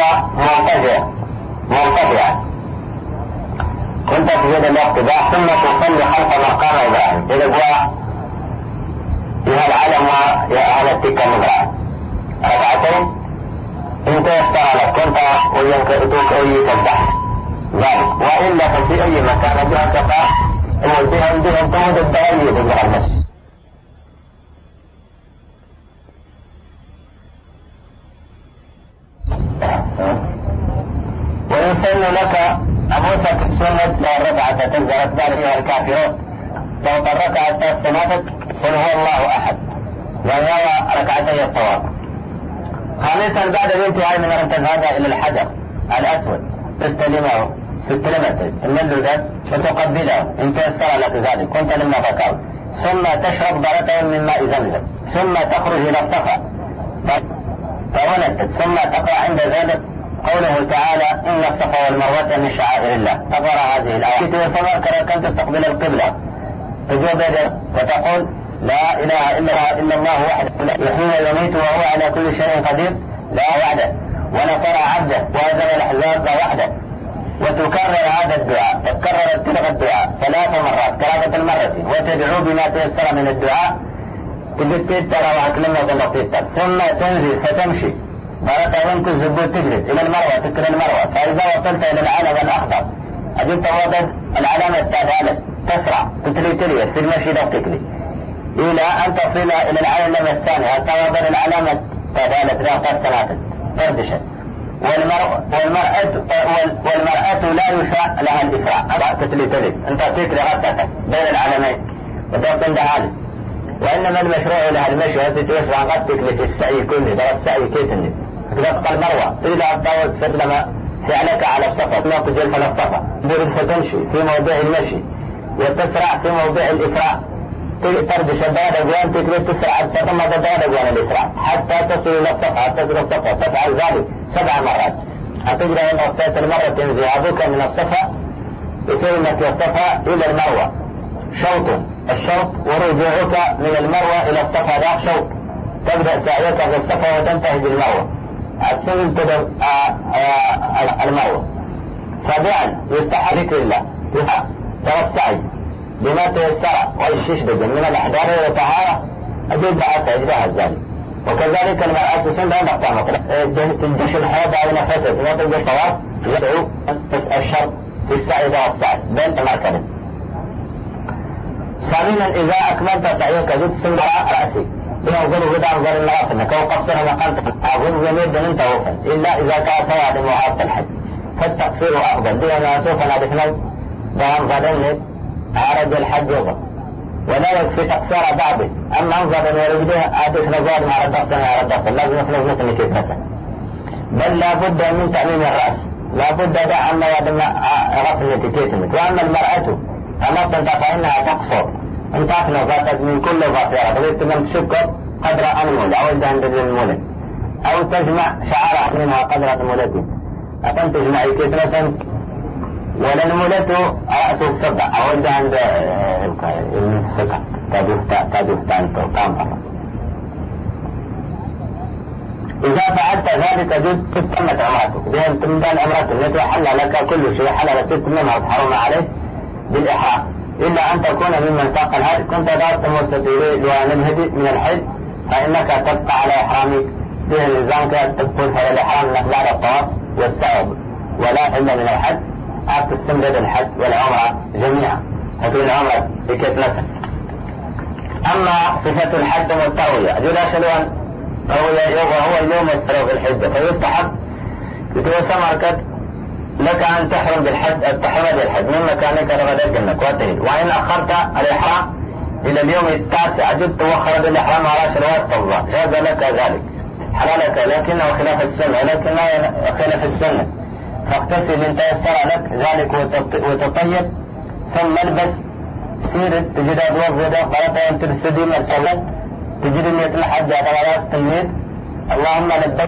مرتفعا كنت تجد الارتفاع ثم تصلي خلف مقام إبراهيم إذا جاء إلى العلم ويا أهل التكة مبرعا ركعتين انت يفتر لك كنت وينكرتوك أي تفتح ذلك. وإلا ففي أي مكان بها تقع بهم تمود الدغلية تبقى المسجد. ويسن لك أموسك السنة لو الركعة تنزل أكبر فيها الكافرون لو الركعة تنزل قل هو الله أحد وهو ركعتي الطواف. خامسا بعد الانتهاء من أن تذهب إلى الحجر الأسود تستلمه ستلمته المندودس وتقبله إن تيسر لك ذلك كنت لما ذكرت ثم تشرب ضرة من ماء زمزم ثم تخرج إلى الصفا فونتت ثم تقرأ عند ذلك قوله تعالى إن الصفا والمروة من شعائر الله. تقرأ هذه الآية تيسر كم تستقبل القبلة تجوب يدك وتقول لا إله إلا الله وحده يحيي ويميت وهو على كل شيء قدير لا وحده ونصر عبده وهزم الأحزاب وحده. وتكرر هذا الدعاء تكرر تلك الدعاء 3 مرات كرافة المرة وتدعو بما تيسر من الدعاء تجد ترى وأكلمة لطيفة ثم تنزل فتمشي مرة وانت الزبور تجلس إلى المروة تكر المروة فإذا وصلت إلى العلم الأخضر أجبت وضد العلامة الثالثة تسرع تتلي في المشي لو تكلي إلى أن تصل إلى العلامة الثانية توضد العلامة الثالثة لا تصل تردشت. والمرأة لا يشاء لها الإسراء تتلي أنت تكلي غسلتك بين العلمين وتصل دعالي. وإنما المشروع لها المشي وتتوسع عن غسلك في السعي كله ترى السعي كيتني تبقى المروة إلى الضوء تسلم فعلك على الصفا ثم تجلس على الصفا برد فتمشي في موضع المشي وتسرع في موضع الإسراء تردش الدواد أجوان تكلي تسرع الصفا ما الدواد أجوان الإسراء حتى تصل إلى الصفا تصل الصفا تفعل ذلك 7 مرات. هتجري أن وصلت المرة ذهابك من الصفا بكلمة الصفا إلى المروة شوط. الشوط ورجوعك من المروة إلى الصفا ذاك شوط تبدأ سعيك في الصفا وتنتهي بالمروة أتسلم المروة. 7 يستحق ذكر الله 9 ترى السعي بما تيسر والشيش دجن من الأحجار والطهارة أجيب بعد تجريها ذلك. وكذلك المرأة سنة نقطة تنجش الحوض أو نفسك وتنجش طواف يسعو الشرط في السعي والسعي بين مركبين. 8 إذا أكملت سعيك زدت سنة رأسي بنظر هدى أنظر النواف أنك وقصر مقامتك أظن يميد أن انت وفن إلا إذا كان سوى لمعارضة الحج فالتقصير أفضل بأن سوف نادخنا بأن ظلمني أعرض الحج يوضا ولا يكفي تقصير بعضه. أما أنظر أن يرجده أدخنا ظالم على الضغط لازم يخلص مثل كيف مثلا بل لابد من تأمين الرأس لابد دع أما يدنا غفل نتيجتك. وأما المرأة أمرت أنت فإنها تقصر أن تأكل ذاتك من كل ظافرة تريد أن تشكر قدر أنمول أو عند المولد أو تجمع شعر منها قدر أنمولته أتم تجمعي كيف مثلا ولا المولد رأس الصدع أو عند السكة تجفت أنت وقام إذا فعلت ذلك تمت عمرتك، لأن تمدان عمرتك التي حل لك كل شيء، حلل 6 منها وتحرم عليه بالإحرام، إلا أن تكون ممن ساق الهدي. كنت ذات مستطيع لوان الهدي من الحج فإنك تبقى على إحرامك به الإلزام، تدخل على الإحرام من بعد الطواف والسعي، ولا إلا من الحج تستمرد الحج والعمرة جميعا، هذه العمرة لكي تنسك. أما صفة الحج والتروية جدا شلوان هو اليوم الثلاث الحجة، فيستحب يتوسع مركز لك أن تحرم بالحج التحرم بالحج من مكانك لغدك أنك وتهد، وإن أخرت الإحرام إلى اليوم 9 جد توخر بالإحرام على شروات الله جاز لك ذلك حلالك، لكنه خلاف السنة، لكن لا خلاف السنة. فاغتسل إن تيسر لك ذلك وتطيب، ثم البس سيرة تجد أدوز قالت أن ترسدي مرسلت تجد أن يتلحج على راس تنميد اللهم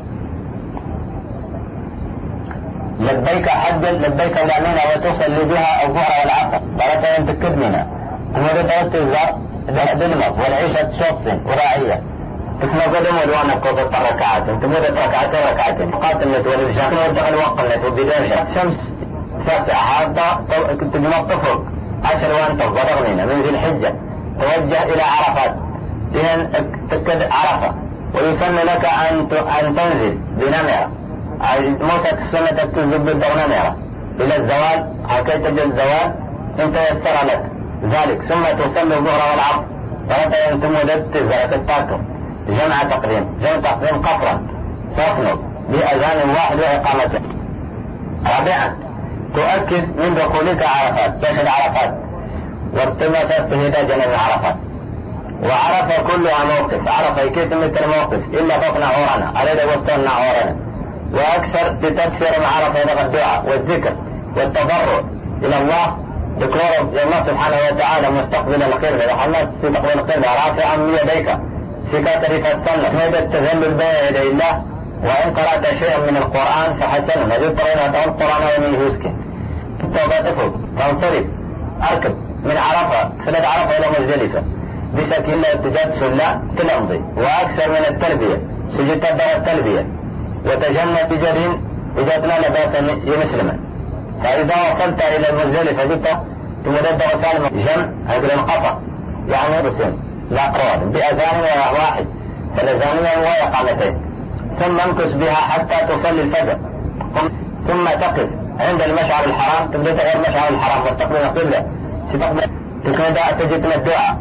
لبيك حجا لبيك الأمينة وتصلي بها الظهر والعصر قالت أن تكد منها تمرد وتزار دلمص والعيشة شخص وراعية تكنظل مدوانا بقوة ركعات تمرد ركعتين قاتلت والإبشاقين وارتغل وقلت وبداية شمس 9 حاطة كنت بمطفق 10 وانت ضرغنين من ذي الحجة توجه إلى عرفات لأن تكد عرفة، ويسن لك أن تنزل بنمرة موسى السنة تنزل بالنمرة إلى الزوال، هكذا تجد الزوال إن تيسر لك ذلك، ثم تصلي الظهر والعصر فلا أن تمدد تزرق التاكس جمع تقديم قصرا صفنص بأذان واحد وإقامته. رابعا تؤكد من دخولك عرفات تشهد عرفات وارتبطت بهداء جنب عرفات، وعرف كلها موقف، عرف كيف مثل موقف إلا بطن عورنا أريد وسطنا عورنا، وأكثر تتكثر مع عرف الدعاء والذكر والتضرع إلى الله ذكر الله سبحانه وتعالى مستقبل القبلة وحمد تستقبل القبلة رافعا يديك سكات رفع السنة هذا التذلل بين يدي الله، وإن قرأت شيئا من القرآن فحسن نجد طريقة تقول القرآن ومن يسكن تفوق تنصرف أركب من عرفة فلد عرفة إلى مزدلفة بشكل لا اتجاه سلة تلمضي، وأكثر من التلبية سجد تبدأ التلبية وتجنب بجرين إذا تنال باسا مسلما. فإذا وصلت إلى المزدلفة جبت تمدد وسالم جمع هذا القطع يعني رسم لا قرار بأذان واحد سلزانيا وإقامتين، ثم امكث بها حتى تصلي الفجر، ثم تقف عند المشعر الحرام تبدأ غير مشعر الحرام واستقبل القبلة تكون تجد من الدعاء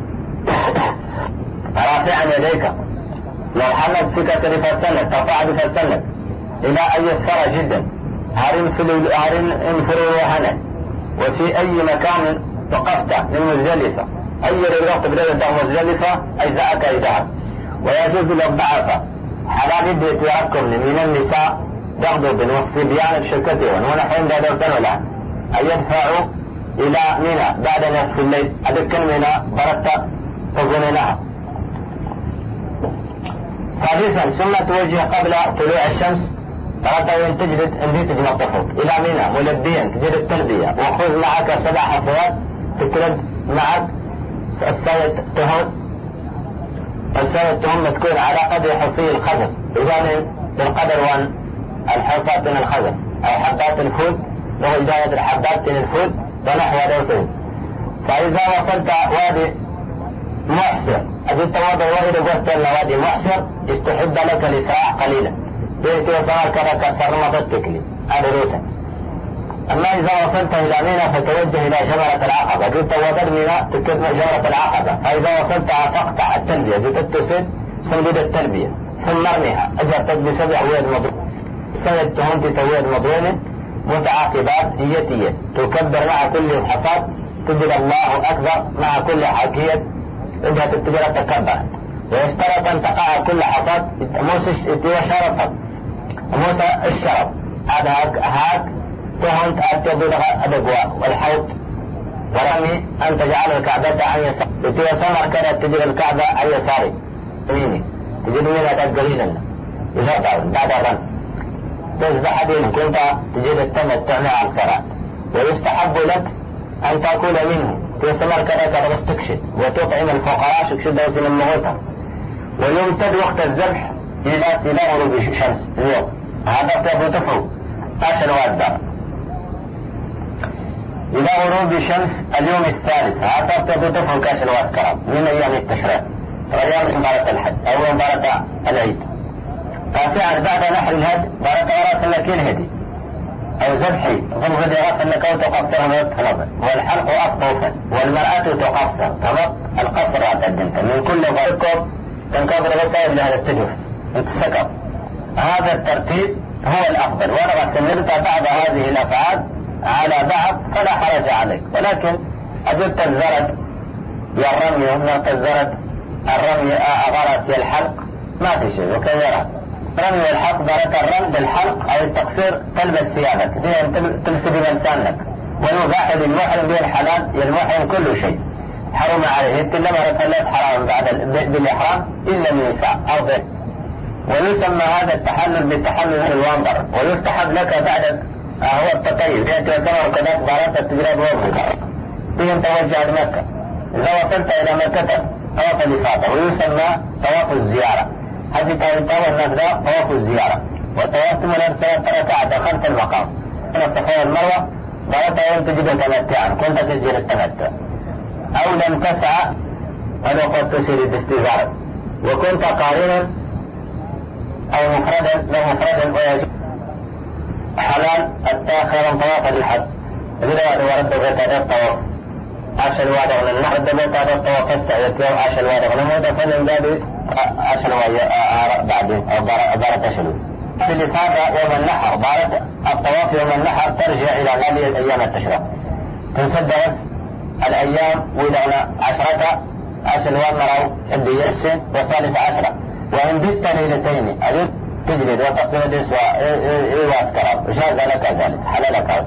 رافعا يديك لو حمد سكة لفرسنك ترفع بفرسنك إلى أن يسفر جدا هارين انفروا وهنا، وفي أي مكان وقفت من مزدلفة أي رغبت بداية مزدلفة أجزاءك إذا ويجوز للضعف حلال يتيركم من النساء دغدغ والصبيان بشركتهم ونحن بعد الزنولة أن يدفعوا إلى منى بعد نصف الليل أذكر منى بردت تظنينها. سادسا ثم توجه قبل طلوع الشمس فرطا تجد أن تجمع الطفل إلى منى ملبيا تجد التلبية، وخذ معك 7 حصيات تكرد معك السيد تهم تكون على قدر حصي الخزف، إذا بالقدر وان الحصات من الخزف أي حبات الفول له إجابة الحبات من الفول ونحو دوسين. فإذا وصلت وادي محسر أجد وادي وادي وقت وادي محسر استحب لك الإسراع قليلا بيت وصار كذا سرمضتك لي هذا روسا. أما إذا وصلت إلى منى فتوجه إلى جمرة العقبة جئت ودر منى تكتب جمرة العقبة، فإذا وصلت فاقطع التلبية جئت تسد سنجد التلبية ثم ارميها أجرتك ب7 ويد مضرون سيد تهمت تويد مضرون متعاقبات إيتية تكبر مع كل حصاد تجد الله أكبر مع كل حكية إذا تتجرى تكبر، ويشترط أن تقع كل حصاد موسى شرطا موسى الشرط هذا هاك تهمت أتبدغ الأبواء والحوت ورمي أن تجعل الكعبة عن يسار يتوسمر كذا تجد الكعبة عن يساري يميني تجد منها تقليلا يسرطا بعد الرمي تذبح دين كنت تجد التمتع مع القراء، ويستحب لك أن تأكل منه تسمر كذا واستكشد وتطعم الفقراء شكشد وسن المغوطة، ويمتد وقت الذبح إلى غروب الشمس اليوم، هذا تفوق عشر وادر. إلى غروب الشمس اليوم الثالث، هذا تفوق عشر وادر من أيام التشريق، أيام مباراة الحج أو مباراة العيد. تاسعا بعد نحر الهدي بارك راس النكيل هدي أو ذبحي ضم هدي راس النكو تقصر نظر، والحلق أطوفا والمرأة تقصر طبق القصر أتدنت من كل ضرقب تنكبر وسائل لهذا التجف انت سكر. هذا الترتيب هو الأفضل، ولو سنرت بعض هذه الأفعال على بعض فلا حرج عليك، ولكن أجبت الزرد يا الرمي نقط الزرد الرمي غرس الحلق ما في شيء وكان يرى رمي الحلق بارك الرمي بالحلق أو التقصير تلبس ثيابك دي تلبس بملسانك، ونباح للمحرم به الحلال يلمحرم كل شيء حرم عليه كلما رفلت حرام بعد بالإحرام إلا النساء أو به. ويسمى هذا التحلل بالتحلل الوانظر، ويستحب لك بعد هو التطيب يأتي وسمر كذلك بارات التجراب والغفر بهم توجه لمكة. إذا وصلت إلى مكة طواف الإفاضة ويسمى طواف الزيارة، هذه طواف الناس ده طواف الزيارة. وطوافت من 3 ركعات دخلت المقام من الصفا والمروة بارات يوم تجد تمتعا كنت تسجل التمتع، أو لم تسعى ولو قد تسير الاستزارة وكنت قارنا أو مفردا ويجب حلال التاخر طواف الحج إذا ورد بيت هذا الطواف عشان وعده من النحر بيت هذا الطواف السعيد يوم عشان وعده من هذا فلن ذابي عشان بعدين أو بارة أشلو في الإفادة يوم النحر بارة الطواف يوم النحر ترجع إلى غالية أيام التشريق تنسد بس الأيام وإلى 10 عشان ومروا الدي السن والثالث 10 وإن بت ليلتين أجد تجلد وتقلد واسكرات جاز لك ذلك حلالك.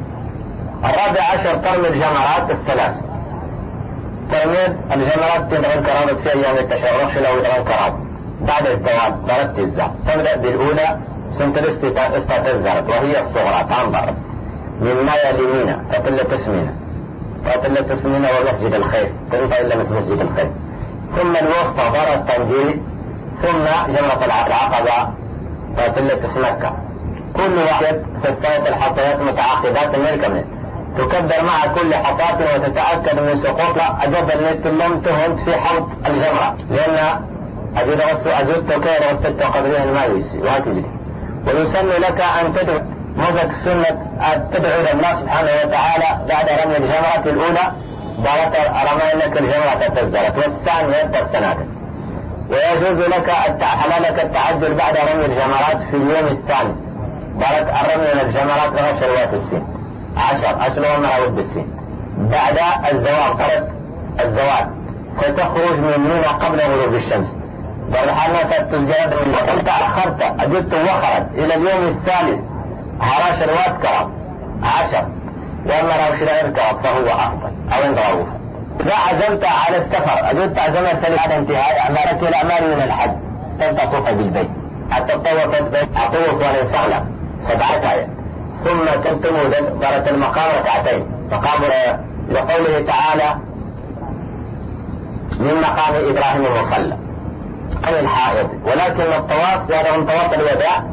14 ترمي الجمرات الثلاث، ترمي الجمرات تدعو الكرامة في أيام التشرق لو يدعو الكرامة بعد الزواج ضربت الزع تبدأ بالأولى سنتلست استتزرت وهي الصغرى تنظر مما يليمين تطل تسمينة ومسجد الخير تنفع إلا مسجد الخير، ثم الوسطى ضرب تنجيل، ثم جمرة العقبة تطل تسمكة. كل واحد سلسلة الحصيات متعاقبات الملكمة تكبر مع كل حصاة وتتأكد من سقوطها أجد التي لم تهد في حوض الجمرة لأن أجد كير واستجد قدرين ما يسي وهكذا. ويسن لك أن تدعو مزك السنة تدعو إلى الله سبحانه وتعالى بعد رمي الجمرة الأولى بارك رمي لك الجمرة تزدرت والثانية تستنادت. ويجوز لك حلالك التعجل بعد رمي الجمرات في اليوم الثاني بارك الرمي من الجمرات لغشر وات السين 10 ومرة ود السين بعد الزوال فتخرج من منى قبل غروب الشمس برحلنا تتجرد من وقت تأخرت أجدت وخرت إلى اليوم الثالث 11 واسكرت 10 ومرة وشرائر كرت فهو أفضل أو انضروف. إذا عزمت على السفر أجدت عزمت بعد انتهاء أعمالك الأعمال من الحج تطوف بالبيت حتى تطوف البيت أطوف ولنسغلة 7 آيات ثم تنتم دارة المقام 2 مقام لقوله تعالى من مقام إبراهيم المصلى عن الحائض. ولكن الطواف هذا من طواف الوداع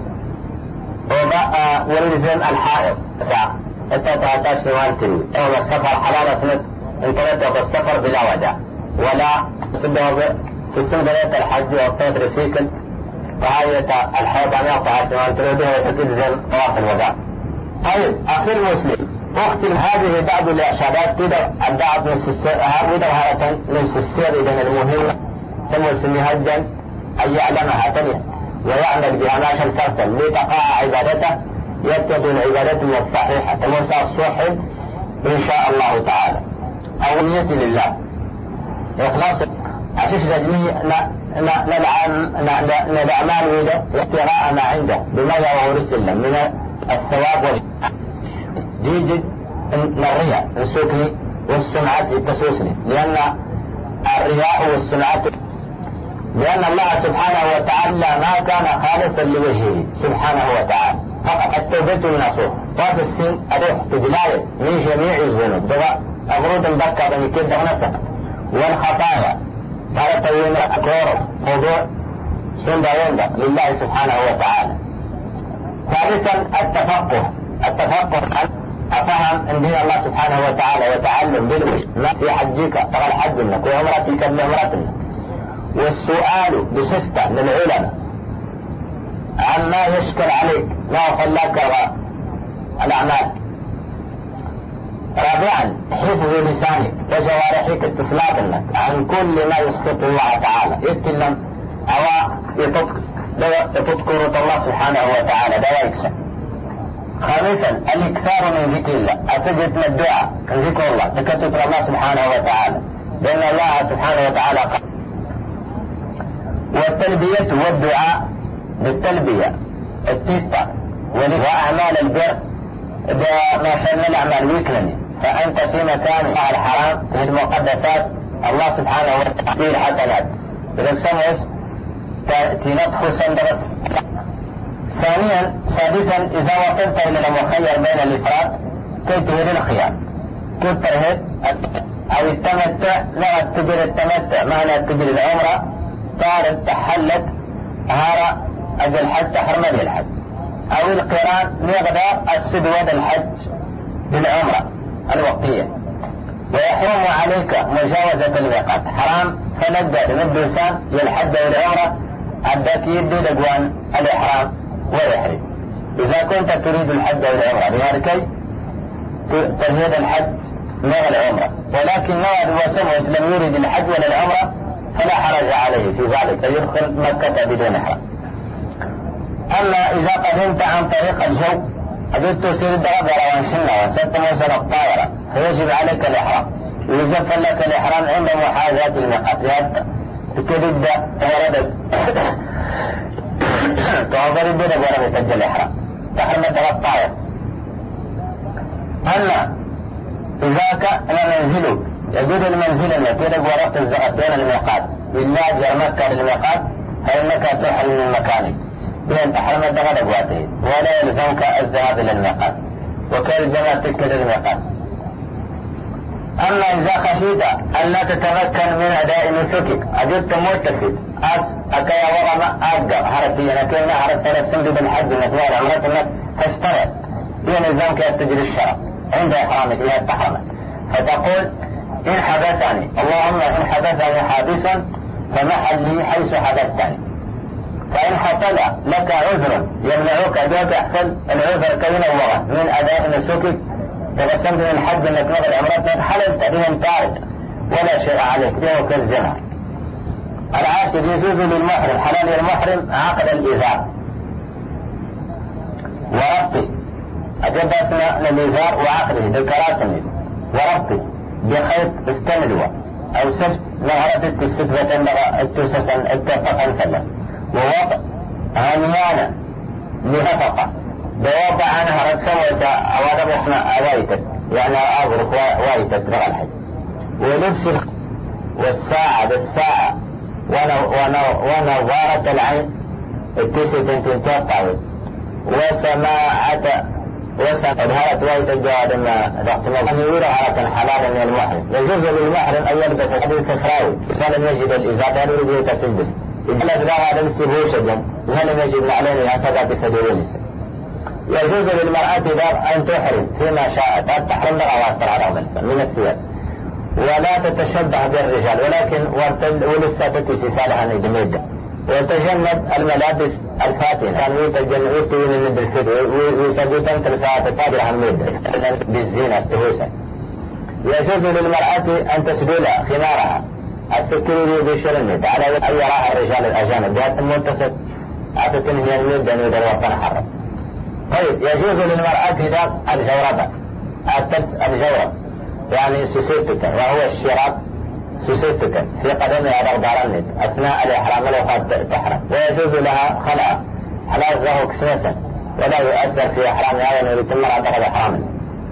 ولزم الحائض ساعة حتى 13 وانتوي يوم السفر حلال سنة انتلت السفر بلا وداع ولا في السنة الحج والصيد رسيكل وهي الحيض عن 14 وانتوي بها وتلزم طواف الوداع. طيب أخي المسلم أختم هذه بعض الإرشادات تقدر البعض نفس السير إذن المهم سمي هجا أن يعلمها تانية ويعمل بها ما شمسرسل لتقع عبادته يتدل عبادته الصحيحة تموسى الصحيح إن شاء الله تعالى أو نية لله إخلاص عشيش رجمي ندعمان ويده ابتغاء ما عنده بما يوهر السلم من الثواب ديجد الرياء السكني والسمعة التسوسني لأن الرياء والسمعة لأن الله سبحانه وتعالى ما كان خالصا لوجهه سبحانه وتعالى فقط التوبة النصوح راس السن أروح تجلاية من جميع الذنوب دواء أفروض مبكر أن يكيد نفسك والخطايا قال توين أكور موضوع ثم ينظر لله سبحانه وتعالى. ثالثا التفقه عن أفهم أن دين الله سبحانه وتعالى وتعلم ما في حجك ترى الحج لك وعمرتك بعمرتنا، والسؤال بسستة للعلماء عما يشكل عليك ما وصلك الأعمال. رابعا حفظ لسانك وجوارحك اتصالات لك عن كل ما يسخط الله تعالى، يتكلم أو يتذكر الله سبحانه وتعالى ده يكسب. خامسا الاكثار من ذكر الله، أسجد من الدعاء كان ذكر الله تكتب الله سبحانه وتعالى لأن الله سبحانه وتعالى قال. والتلبية والدعاء بالتلبية التيتا وأعمال البر ده ما شأن الأعمال ويكلني، فأنت في مكان الحرام في المقدسات الله سبحانه وتعالى فيه الحسنات إذا سمعت تنطخ سندرس. ثانيا سادسا إذا وصلت إلى المخير بين الإفراد كي تهير الخيار كنت ترهد أو التمتع لا تجري التمتع معنى تجري العمرة طارد تحلت هارا أجل الحج تحرم الحج، أو القران مقدار السدود الحج بالعمرة الوقتية. ويحرم عليك مجاوزة الميقات، حرام فنجد من دوسان يلحج والعمرة عدك يبدي لقوان الإحرام والإحرام. إذا كنت تريد الحج والعمرة بهذا تنهيد الحج مع العمرة، ولكن نوع وسموس لم يريد الحج ولا العمرة فلا حرج عليه في ذلك يدخل مكة بدون إحرام. أما إذا قدمت عن طريق الجو أجد تسير الدرجة وانشنا وست موسم الطائرة فيجب عليك الإحرام، ويجب لك الإحرام عند محاذاة الميقات لأن تكدد وردد تعبر الدنيا وردد تجل الإحرام تحرم الطائرة. أما إذا كان منزلك يجد المنزل التي ورقت الزغط بين الميقات بالله جاء مكة للميقات فإنك تحرم من مكانك بأن تحرم الدغل أبواته ولا يلزمك الذهاب إلى الميقات وكالجماعة تلك للميقات. أما إذا خشيت أن لا تتمكن من أداء نسكك أجدت متصل أكيا وغم أبقى هرتي لكن هرت ترسم بالحج أنك وعلى عمرت أنك تشترط يلزمك تجري الشرط عند إحرامك لا تحرمك، فتقول إن حبسني اللهم إن حبسني حابسا فمحل لي حيث حبستني، فإن حصل لك عذر يمنعك بك أحسن العذر كينوغا من أداء نسكك تبسمت من الحج أنك نغل عمرتك حللت بهم تارك ولا شيء عليك له كالزنا. العاشر يجوز للمحرم حلال المحرم عقد الإزار وربطه أجب أثناء الإزار وعقده بالكراسم وربطه بخيط استملوى أو سبت نهرة الستبة التسسا اتفقا ثلاث، ووضع عميانا لنفقة بوضع عنها ركسا أولا احنا أوايتك يعني أغرق وايتك رغى الحج، ولبس والساعة بالساعة ونظارة العين التسعة تنتقل وسماعة وسمعت وايت الجواد ما الاحتمال أن يرى هرة حلالا من المحرم. يجوز للمحرم أن يلبس السفراوي إذا لم يجد الإزار لا يريد يتسلبس إذا لا هذا السبوش جن إذا لم يجد عليه حسبات فدوليس. يجوز للمرأة دار أن تحرم فيما شاءت تحرم رغوات العرام من الثياب ولا تتشبه بالرجال ولكن ولسه تتسي صالحا لدميدة، وتجنب الملابس الفاتنة كان يتجنب من المد الفدوى ويسبوت أنت ساعة تتابع عن مدة بالزينة استهوسا. يجوز للمرأة أن تسدل خمارها الستروري بشر المد على أن يراها الرجال الأجانب ذات المنتصف حتى تنهي المدة من الوطن حرم. طيب يجوز للمرأة ذات الجوربة الجورب يعني سوسيتك وهو الشراب سوسيتك في قدمها دار الند أثناء الإحرام لو قد تحرم، ويجوز لها خلع على زهو كسنسا ولا يؤثر في إحرامها وأنه يتم عندها إحراما.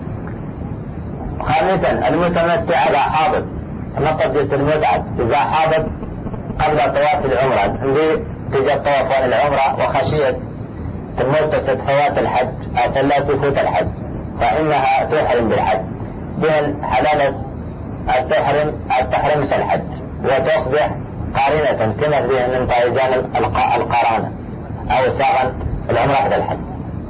خامسا المتمتع على حاضر نقضية المتعة إذا حاضر قبل طواف العمرة عندي تجد طواف العمرة وخشية المتصد فوات الحج أو لا تفوت الحج فإنها تحرم بالحج بين حلال التحرم الحج وتصبح قارنة كما به من طيجان القرانة أو ساغا العمرة بعد الحج.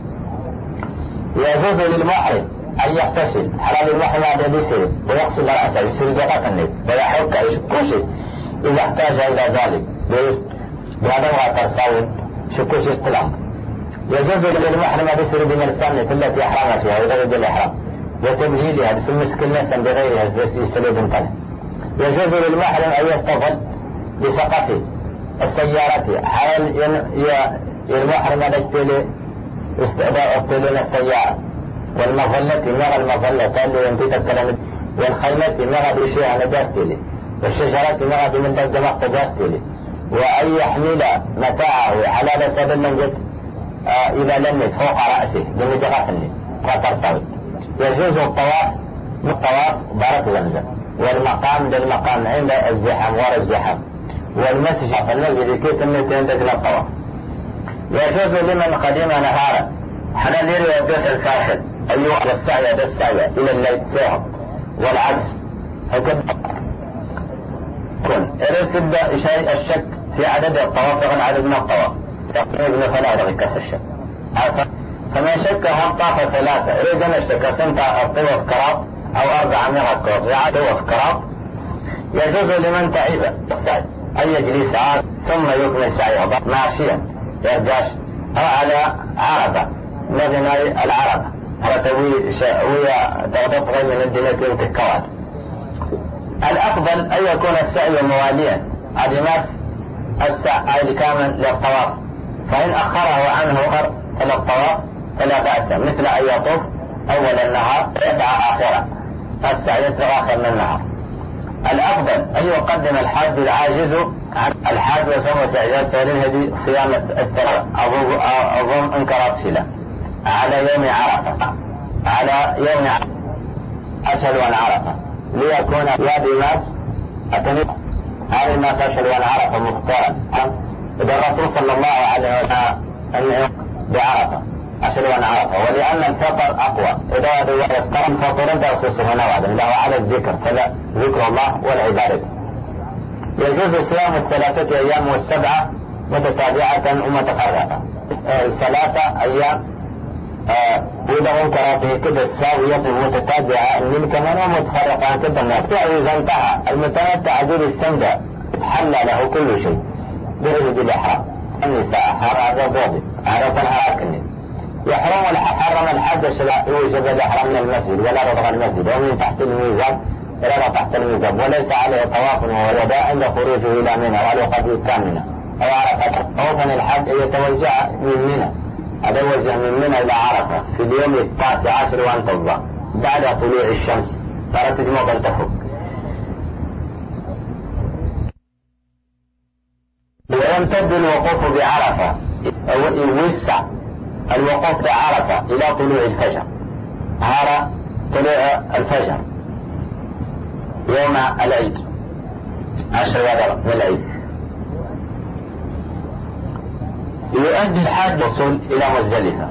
يجوز للمحرم أن يغتسل، حلال المحرم هذا يسير ويغسل رأسه يسير جفاف النيل ويحك يشكوشي إذا احتاج إلى ذلك بهذا ما ترساون شكوشي استلام. يجوز للمحرم أن يسير بمرسانة التي أحرم فيها إذا وجد الإحرام وتبجيلها بسمس كلاسا بغيرها يسلي بنتنه. يجوز للمحرم أن يستظل بسقف السيارة حال المحرم يجتلي استقبال السيارة والمظلة مغى المظلة اللي ينتهي الكلام والخيمة مغى بشيء نجاستلي والشجرة مغى من دماغ تجاستلي وأن يحمل متاعه حلال سبيل جد إذا لمت فوق رأسه جميع جغافني وترسوي. يجوز الطواف بارك زمزم والمقام للمقام عند الزحام وراء الزحام والمسجد في المسجد كيف النت عندك للطواف. يجوز لمن قدم نهارا حلال يروي الدوس الفاحل أيها السعي إلى الليل ساعة والعكس هكذا. يرسل شيء الشك في عدد الطواف عن عدد من الطواف ابن فلا رغكس الشك. فمن شك هل طاف ثلاثة إذا الشك سنت الطواف كراب أو 400 طواف كراب. يجوز لمن تعب السعي أن يجلس ساعات ثم يكمل سعيه ماشيا يرجاش أو على عربة مبنى العربة ويا تغضط غير من الدنيا تكواد. الأفضل أن يكون السعي مواليا أدماس السعي الكامل للطواف، فإن أخره عنه إلى الطواف فلا بأس، مثل أن يطوف أول النهار يسعى آخرا السعي آخر من النهار. الأفضل أن يقدم الحاج العاجز عن الحاج وسوى سعيات فلنهدي صيام الثلاث أظن انكرت سلة على يوم عرفة أشهد أن عرفة ليكون يادي الناس هذه الناس أشهد أن عرفة مختارا. إذا الرسول صلى الله عليه وسلم بعرفة أشهد أن عرفة، ولأن الفطر أقوى إذا يفترض فطر درس هنا وعدا له على الذكر فلا ذكر الله والعبادة. يجوز صيام 3 أيام و7 متتابعة ومتفرقة 3 أيام وإذا انكرته كده الساوية متتابعة من كمان ومتفرقة كده إذا انتهى المتمتع دون السندة حل له كل شيء برد بالإحرام. النساء هذا ضابط هذا تنهى حرم الحج يوجب الإحرام من المسجد ولا رضغ المسجد ومن تحت الميزان ولا تحت الميزان وليس عليه طواف ورداء عند خروجه إلى منى وعلى قبل كامنة أو عرفة. طوفا الحج يتوجه من منى هذا وجه من منى إلى عرفة في اليوم 19 وأنت الظهر بعد طلوع الشمس فلا تجمع بل تفك. ويمتد الوقوف بعرفة أو يوسع الوقوف بعرفة إلى طلوع الفجر. هذا طلوع الفجر يوم العيد 10 من العيد. يؤدي الحاج الوصول إلى مزدلفة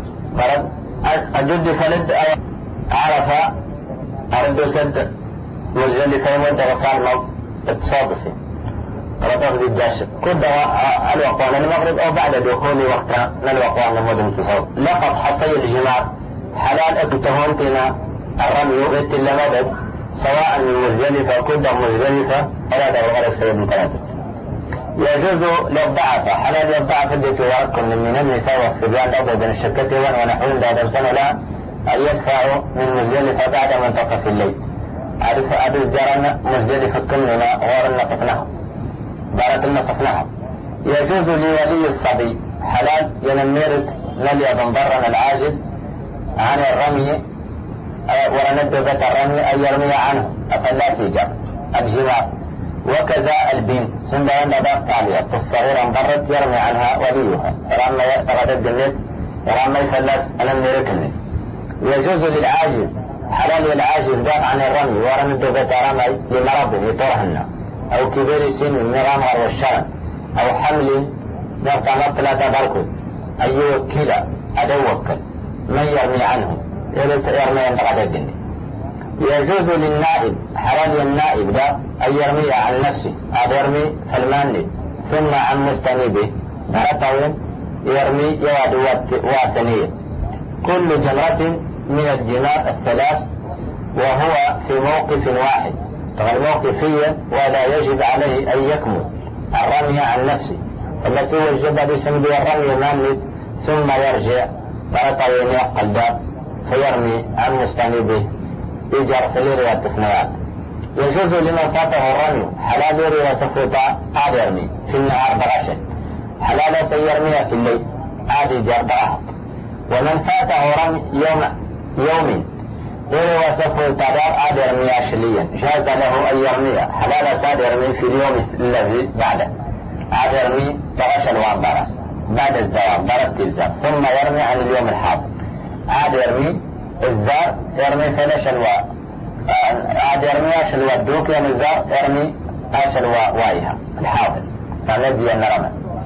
أجد فلد عرفة أرد سد مزدلفة يمد غصان التصادسي ربط بالجاش كل الوقوان المغرب أو بعد دخول وقتها للوقوان لمدن تصور. لقد حصي الجمار حلال أكتهونتنا الرمي وقت لمدد سواء من مزدلفة كل مزدلفة ثلاثة وغرق سيد من 3. يجوز للضعف حلال للضعف التي ورقكم من النساء والصبيان الأبوة بين الشكة ونحوهم بعد سنة لا أن يدفعوا من مزدلفة بعد منتصف الليل. عرف أبو الجرن مزدلفة كلنا غير النصف بارك النصف. يجوز لولي الصبي حلال ينميرك نلي بنضرنا العاجز عن الرمي ورندبة الرمي أن يرمي عنه أفلا سيجاب الجماع. وكذا البنت ثم ينبغ تالية الصغيرة انضرت يرمي عنها وليها رمى يتغدد النت ورمى يفلس ألم يركني. يجوز للعاجز حلال العاجز دافع عن الرمي ورندبة رمي لمرض يطرهن أو كبير سن من رمغر والشرن أو حمل مرتمط لا تبركض أن يوكل أدوكل من يرمي عنه يرمي ينتقد الدنيا. يجوز للنائب حلال النائب ده أن يرمي عن نفسه أو يرمي في الماني ثم عن مستنيبه مرتين يرمي يواد واسنية كل جمرة من الجمار الثلاث وهو في موقف واحد غير موقفيا ولا يجب عليه أن يكمل الرمي عن نفسه التي وجب باسم الرمي ماني ثم يرجع مرتين يقل ده فيرمي عن مستنيبه يجر في الليل والتسنيات. يجوز لمن فاته الرمي حلال يري وسفوتا عاد يرمي في النهار براشد حلال سيرميها في الليل عاد يجر براهد. ومن فاته رمي يوم يري وسفوتا عاد يرميها شليا جاز له أن يرميها حلال ساد يرمي في اليوم الذي بعده عاد يرمي براشد وانبرس بعد الزوال ضربت الزار ثم يرمي عن اليوم الحاضر عاد يرمي الزار يرمي فلاش الواء عاد يرمي الواء الدوك يعني الزار يرمي الواء وايها الحاضر فالذي النرمى.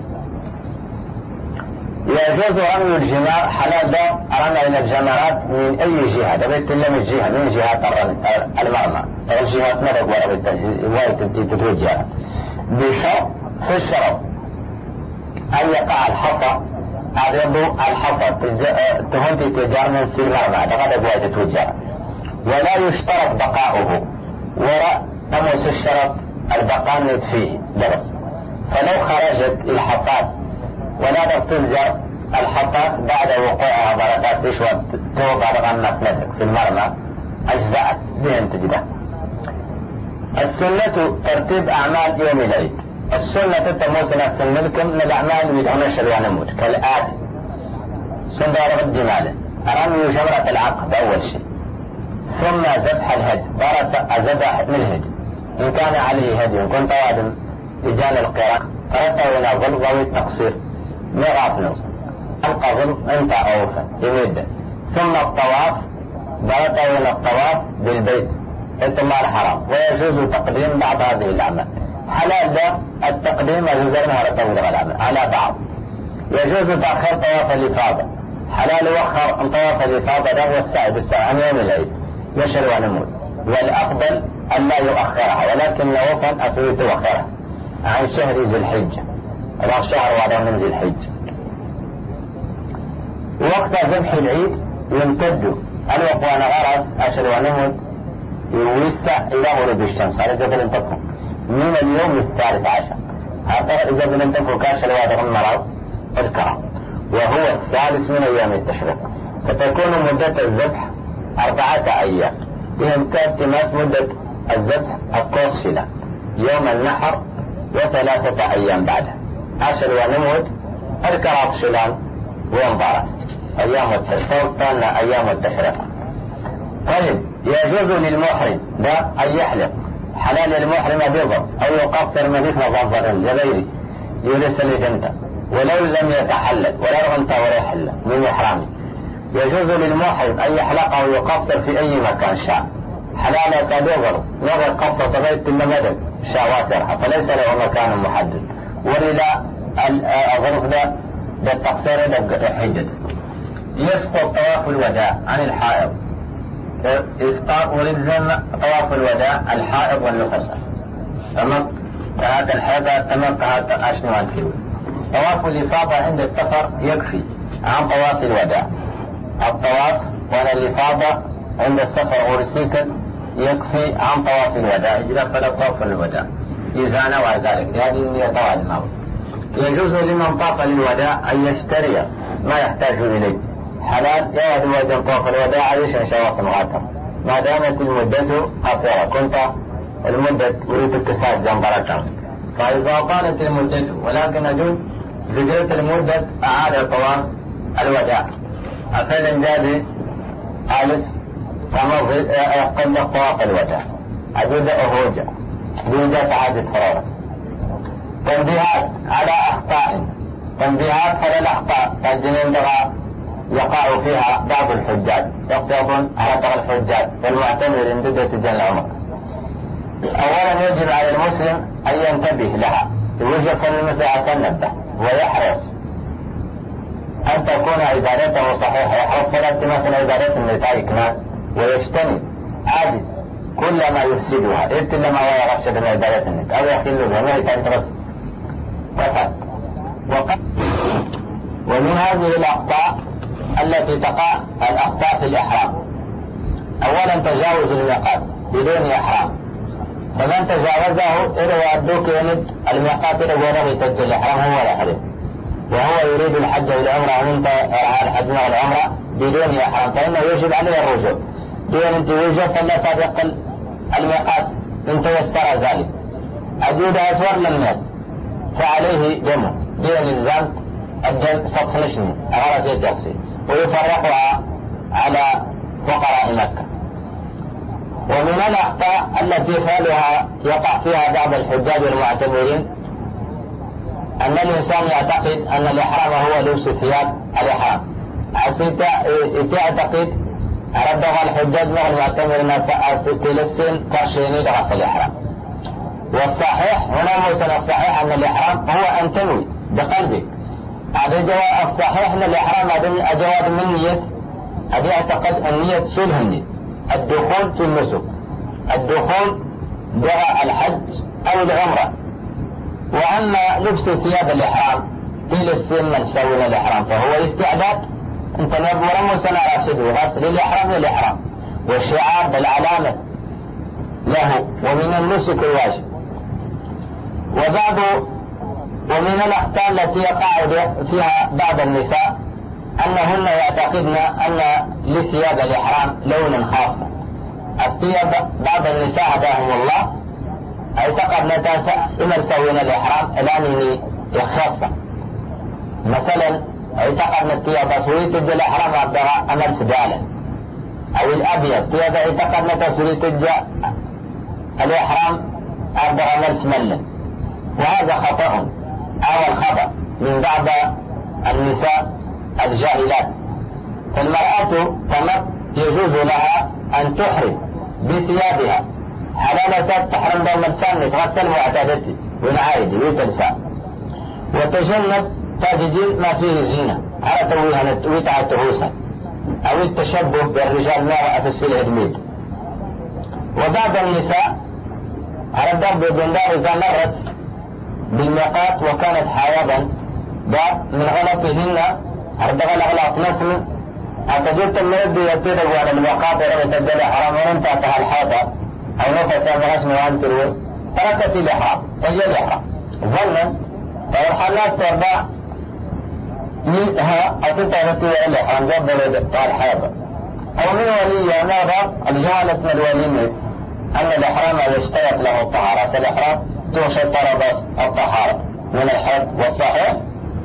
يجوز رمي الجمار حلال ده رمي إلى الجمرات من أي جهة ده بيتكلم الجهة من جهات المرمى أو الجهات مرق ولا تتوجه بشرط في الشرط أن يقع الحصى عرض الحصى تهنتي تجارم في المرمى ده قد بواجه توجه ولا يشترط بقاؤه ولا أمس الشرط البقاء فيه درس. فلو خرجت الحصاد ولا تنجر الحصاد بعد وقوعها بركات شوى توقع الناس نتك في المرمى أجزأت بهم تجده. السنة ترتيب أعمال يوم العيد. السنة تتموسنا سنلكم من الأعمال يدعون شريعة نموت كالآتي: سندار الجمال رمي جمرة العقد أول شيء ثم ذبح الهدي برس ذبح من الهدي إن كان عليه هدي إن كنت وادم رجال القراء فرته إلى ظل ذوي التقصير مغاف نوصل ألقى ظل أنت أوفى يمد ثم الطواف برته إلى الطواف بالبيت انتم مع الحرام. ويجوز تقديم بعض هذه الأعمال حلال ده التقديم يجوز العمل على بعض. يجوز تأخير طواف الإفاضة حلال وخر طواف الإفاضة ده والسعي بالسعي عن يوم العيد يشر ونمود والأفضل أن لا يؤخرها ولكن لو كان أسوي توخرها عن شهر ذي الحجة راح شهر وعده من ذي الحجة. وقت ذبح العيد يمتد الوقوان غرس أشر ونمود يوسع إلى غروب الشمس على جبل انتقم من اليوم 13 حتى إذا لم تكن كاشر وعده المرض الكرم وهو 3 من أيام التشريق فتكون مدة الذبح 4 أيام يمتد تماس مدة الذبح القاصلة يوم النحر و3 أيام بعده 10 ونمود الكرات شلان وانبارس أيام التشريق أيام التشريق. طيب يجوز للمحرم ده أن يحلق حلال المحرم بيضرس أو يقصر مدينة ظنظر الجبيري يولس لجنته ولو لم يتحلل ولا رغمت ولا يحل من إحرامه. يجوز للمحرم أن يحلق أو يقصر في أي مكان شاء حلال سابيضرس نظر قصة غير المدد شاء واسرها فليس له مكان محدد وللا الغرف ده بالتقصير ده حجة. يسقط طواف الوداع عن الحائض إسقاط ولزم طواف الوداع الحائض والنفساء تمام كهات الحيضة تمام كهات أشنوان فيه. طواف الإفاضة عند السفر يكفي عن طواف الوداع. الطواف ولا الإفاضة عند السفر ورسيكل يكفي عن طواف الوداع إجراء فلا طواف الوداع إذا نوى ذلك هذه النية طوال الموت. يجوز لمن طاف للوداع أن يشتري ما يحتاج إليه حلال يا وجه طواف الوداع عيشا شواص مغاتر ما دامت المدة قصيرة كنت المدة أريد التساعد جنبرة فإذا طالت المدة ولكن أجل زجرت المدة أعاد طواف الوداع أفل جادي آلس تمضي يقل طواف الوداع أجد أهوجة بوجة عادة فرارة. تنبيهات على أخطاء تنبيهات على الأخطاء فالجنين دغا يقع فيها بعض الحجاج يقتضون على الحجاج والمعتمر من بداية تجاه العمر. أولا يجب على المسلم أن ينتبه لها يوجب المسلم عشان نبه ويحرص أن تكون عبادته صحيحة يحرص فلا تمثل عبادته النتائج كمان ويجتنب عادي كل ما يفسدها إنت لما هو يغشد من عبادة النت أو يخلوها ما يتنترس وفات. ومن هذه الأخطاء التي تقع الأخطاء في الإحرام: أولا تجاوز الميقات بدون إحرام، فمن تجاوزه إذا يأدوك يند الميقات إذا ورغي تجد الإحرام هو الأحرم، وهو يريد الحج والعمرة وانت الحج والعمرة بدون إحرام، فإنه يجب عليه الرجوع. دون انت يوجب فلا سابق الميقات إن تيسر ذلك أجود أسور لم يد فعليه دمه دون الزام الدم صف نشني أغرى سيد يقصي ويفرقها على فقراء مكة. ومن الأخطاء التي فعلها يقع فيها بعض الحجاج المعتمرين أن الإنسان يعتقد أن الإحرام هو لبس ثياب الإحرام، يعتقد ربما الحجاج مع المعتمرين تلسن كرشيني درس الإحرام. والصحيح هنا موسى الصحيح أن الإحرام هو أن تنوي بقلبك. هذا جواب الصحيح أن الإحرام أجواد من نية، هذا يعتقد النية في الهندي الدخول في النسك، الدخول دعاء الحج أو العمرة. وأما لبس ثياب الإحرام في السن من سوين الإحرام فهو استعداد انت نبغى موسى على سدو غسل الإحرام للإحرام والشعار بالعلامة له ومن النسك الواجب. ومن الأخطاء التي يقع فيها بعض النساء أنهن يعتقدن أن لثياب الإحرام لون خاص. الثياب بعض النساء هداهم الله اعتقدن إما سوين الإحرام الآن خاصة، مثلا اعتقدن الثياب تسويت الإحرام عبدها أمل سبالا، أو الأبيض ثياب اعتقدن تسويت الإحرام عبدها أمل سملا، وهذا خطأ أو الخطأ من بعض النساء الجاهلات. فالمرأة كما يجوز لها أن تحرم بثيابها حلال ساد تحرم دوما ثاني تغسل معتادتي والعائدي وتنسى وتجنب تجدين ما فيه زينة على تويها ويتع التهوسة أو التشبه بالرجال ما رأس السلع الميد. وبعض النساء على الضرب بالدار إذا مرت بالميقات وكانت حياضا ده من غلطهن أردغ الأغلاط نسل أتجدت المرد يتدب على الميقات ويتجد حرام وانتهتها الحاضة أو نفس أمرسم وأن تروي تركت الإحرام تجد الإحرام ظنا فيرحى الناس تربع ها أصدت التي الإحرام جب ولدتها الحاضة. أو من ولي ماذا الجهالة من الولي أن الإحرام يشترط له الطهارة، الإحرام تشترط الطهارة من الحد. والصحيح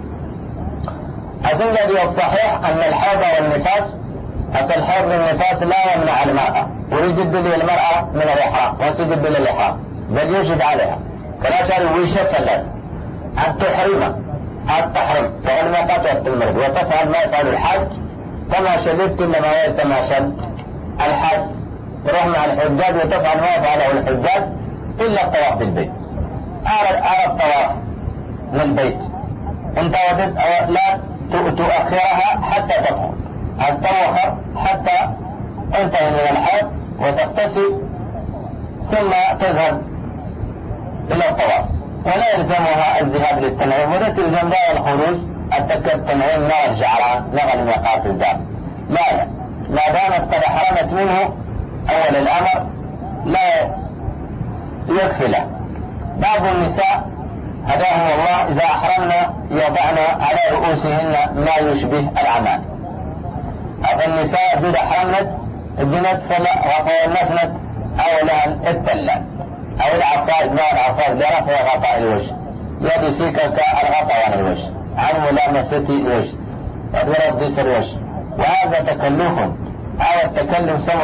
أزنجد الصحيح أن الحيض والنفاس الحيض والنفاس لا يمنع المرأة ويجب للمرأة من الإحرام ويجب للإحرام بل يجب عليها فلا شيء ويشف ثلاث أن تحرم التحرم فعل ما قطعت المرض وتفعل ما يفعل الحج كما شددت إنما يتماشى الحج تروح مع الحجاج وتفعل ما يفعله الحجاج إلا الطواف بالبيت. على الطواف للبيت انت ودد لا تؤخرها حتى تطهر، الطوخر حتى انتهي من الحج وتغتسل ثم تذهب إلى الطواف ولا يلزمها الذهاب للتنعيم ولا تلزم لها الخروج التنعيم لا يرجع على نغل ميقات الذهب لا ما دامت قد حرمت منه أول الأمر لا يكفي له. بعض النساء هداهم الله إذا أحرمنا يضعن على رؤوسهن ما يشبه العمال. هذا النساء إذا أحرمت الجنة فلا غطاء النسنة أو لها التلة أو العصائب نوع العصائب لرفع غطاء الوجه يدي سيكا كالغطاء عن الوجه عن ملامسة الوجه ورد الوجه. وهذا تكلف أو التكلف سوى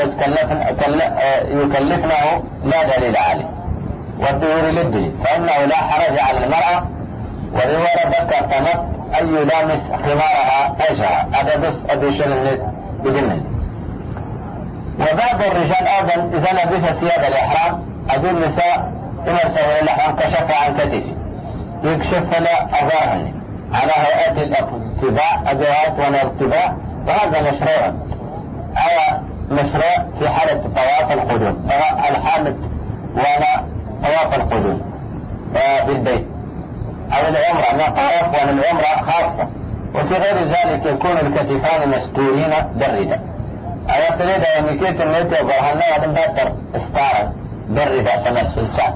يكلفنه لا دليل عليه والدور للدليل فإنه لا حرج على المرأة. ورواية ذكر تنط أن يلامس خمارها وجهها هذا بس أدوشن بجنن. وبعض الرجال أيضا إذا لبس ثياب الإحرام أدو النساء إما سوى الإحرام كشف عن كتفه يكشف لا أظاهرني على هيئة الارتباع أدوات والارتباع وهذا مشروع. مشروع في حالة طواف القدوم، الحامد ولا طواف القدوم بالبيت أو العمرة، ما طواف ولا العمرة خاصة. وفي غير ذلك يكون الكتفان مستورين بالرداء. أنا سريدا يمكيت النيت يظهرنا وعدم باتر استارا بالرداء سمت سلسان.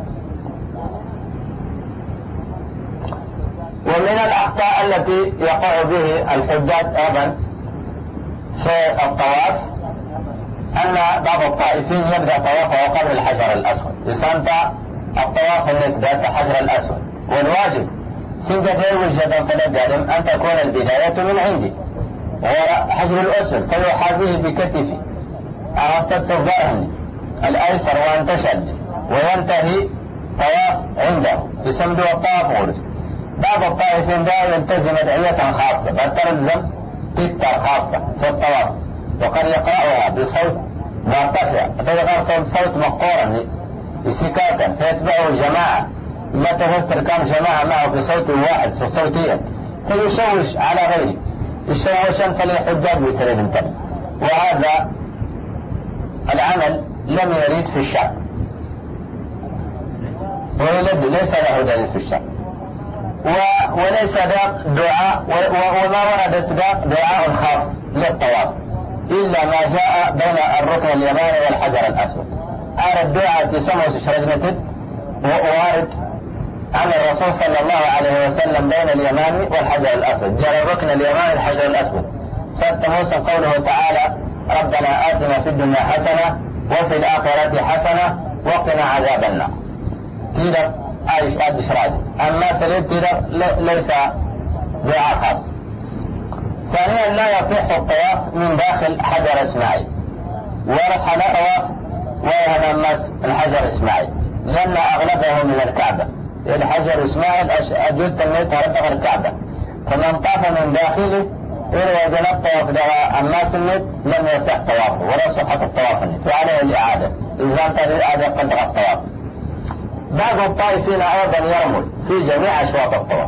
ومن الأخطاء التي يقع به الحجاج أيضا في الطواف أن بعض الطائفين يبدأ طوافه قبل الحجر الأسود، يسمى الطواف النيت ذات الحجر الأسود، والواجب سنجد وجدا فلدهم أن تكون البداية من عندي غير حجر الأسود فيحاذيه بكتفي أردت تصدرني الأيسر وانتشل وينتهي طواف عنده يسمى الطواف غرز. بعض الطائفين لا يلتزم أدعية خاصة بل تلزم تتر خاصة في الطواف، وقد يقرأها بصوت مرتفع فيغير صوت مقورا استكاتا فيتبعه الجماعة لا تفسر كان جماعة معه بصوت واحد صوتيا فيشوش على غيره يشوشا فللحجاج بسرير انتبه. وهذا العمل لم يريد في الشرع ويلد ليس له دليل في الشرع وليس دعاء وما وردت دعاء خاص للطواف إلا ما جاء بين الركن اليماني والحجر الأسود. هذا الدعاء تسمى شرجمة وارد عن الرسول صلى الله عليه وسلم بين اليماني والحجر الأسود، جرى الركن اليماني الحجر الأسود. سبت موسى قوله تعالى ربنا آتنا في الدنيا حسنة وفي الآخرة حسنة وقنا عذاب النار. كده عايش قد شراجي أما سريد كده ليس دعاء خاص. ثانيا لا يصح الطواف من داخل حجر إسماعيل ورحل طواف ويهنا الناس الحجر إسماعيل لأن أغلبه من الكعبة. الحجر إسماعيل أجد تنميتها ربغ الكعبة، فمن طاف من داخله إذا وجد الطواف لها الناس النت لم يصح طوافه ولا صحة الطواف النت فعليه الإعادة إذا انتهى الإعادة قدر الطواف. بعض الطائفين أيضا يرمل في جميع أشواط الطواف،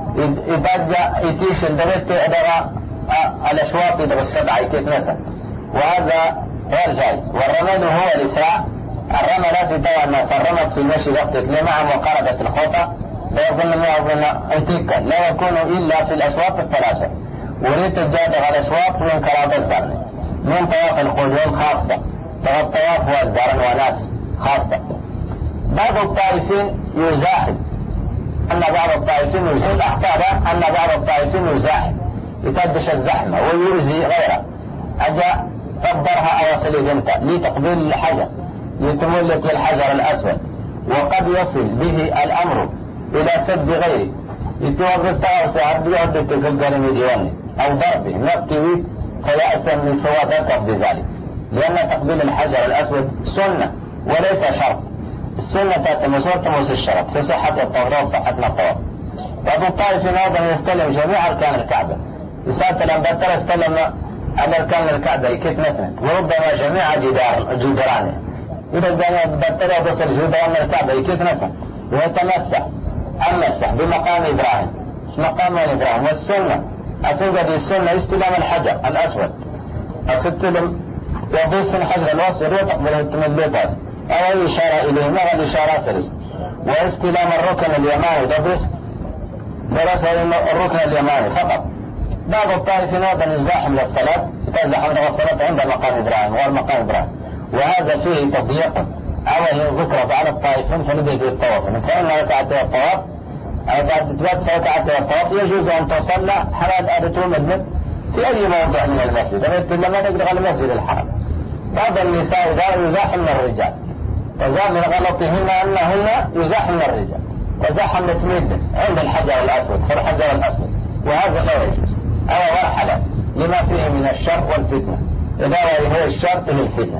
إذا جاء يتيش الدرجة إذا الأشواط إذا السبعة يكيت نسا، وهذا غير جائز. والرمل هو الإسراع. الرمل لازم ترى الناس الرمل في المشي وقتك لمع مقاربة الخطى لا يظن أنتيكا لا يكون إلا في الأشواط الثلاثة. وريت الجادة على الأشواط من كراب الزرن من طواف القدوم خاصة الطواف والزرن وناس خاصة. بعض الطائفين يزاحم أن بعض الطائفين يزاحم الأحكام أن بعض الطائفين يزاحم يتدش الزحمة ويؤذي غيره. أجا قدرها أوصل انت لتقبيل الحجر لتملك الحجر الأسود وقد يصل به الأمر إلى سد غيره يتوقف استغرس بيهدك القلم يجيوني أو ضربه نبتوي فيأثم من فواتك بذلك، لأن تقبيل الحجر الأسود سنة وليس شرط. السنة تمس الشرط في صحة الطهارة وصحة الطواف. بعض الطائفين أيضا يستلم جميع أركان الكعبة يسأل لما بطل استلم أركان الكعبة كيف نسند وربما جميع جدرانه إذا بطل وصل جدران الكعبة كيف نسند ويتمسح أمسح بمقام إبراهيم مقام إبراهيم. والسنة أسنجد السنة استلام الحجر الأسود أستلم يبص الحجر الأسود وتقبله التمليطات أو إشارة إليه مع الإشارات رزق. واستلام الركن اليماني تبص درس الركن اليماني فقط. بعض الطائفين أيضا يزاحم للصلاة يتزاحم للصلاة عند مقام إبراهيم غير مقام إبراهيم، وهذا فيه تضييق أو ذكر على الطائفين فنبي في الطواف فإن ركعتي الطواف ركعتي الطواف يجوز أن تصلى حلال آلة مدمد في أي موضع من المسجد لما نقدر على المسجد الحرام. بعض النساء يزاحمن الرجال فزام من غلطهن أنهن يزاحمن الرجال وزاحم تميد عند الحجر الأسود في الحجر الأسود، وهذا لا يجوز أو غير حلال لما فيه من الشر والفتنة إذا هو الشر من الفتنة.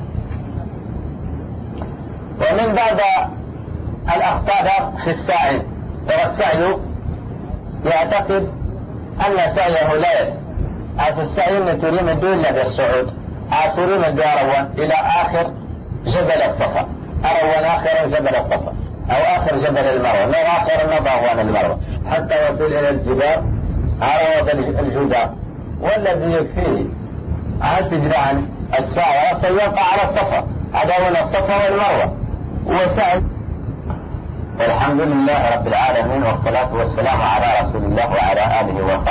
ومن بعد الأخطاء في السعي والسعي يعتقد أن سعيه لا يدري السعي أن تريم الدول لدى الصعود عاصرين الجاروان إلى آخر جبل الصفا أروان آخر جبل الصفا أو آخر جبل المروة لا آخر نضعوان المروة حتى يصل إلى الجبال عروض الجدار. والذي يكفيه تدري عن السعي أصلا يقع على الصفا، هذا هو الصفا والمروة وسعي. الحمد لله رب العالمين، والصلاة والسلام على رسول الله وعلى آله وصحبه.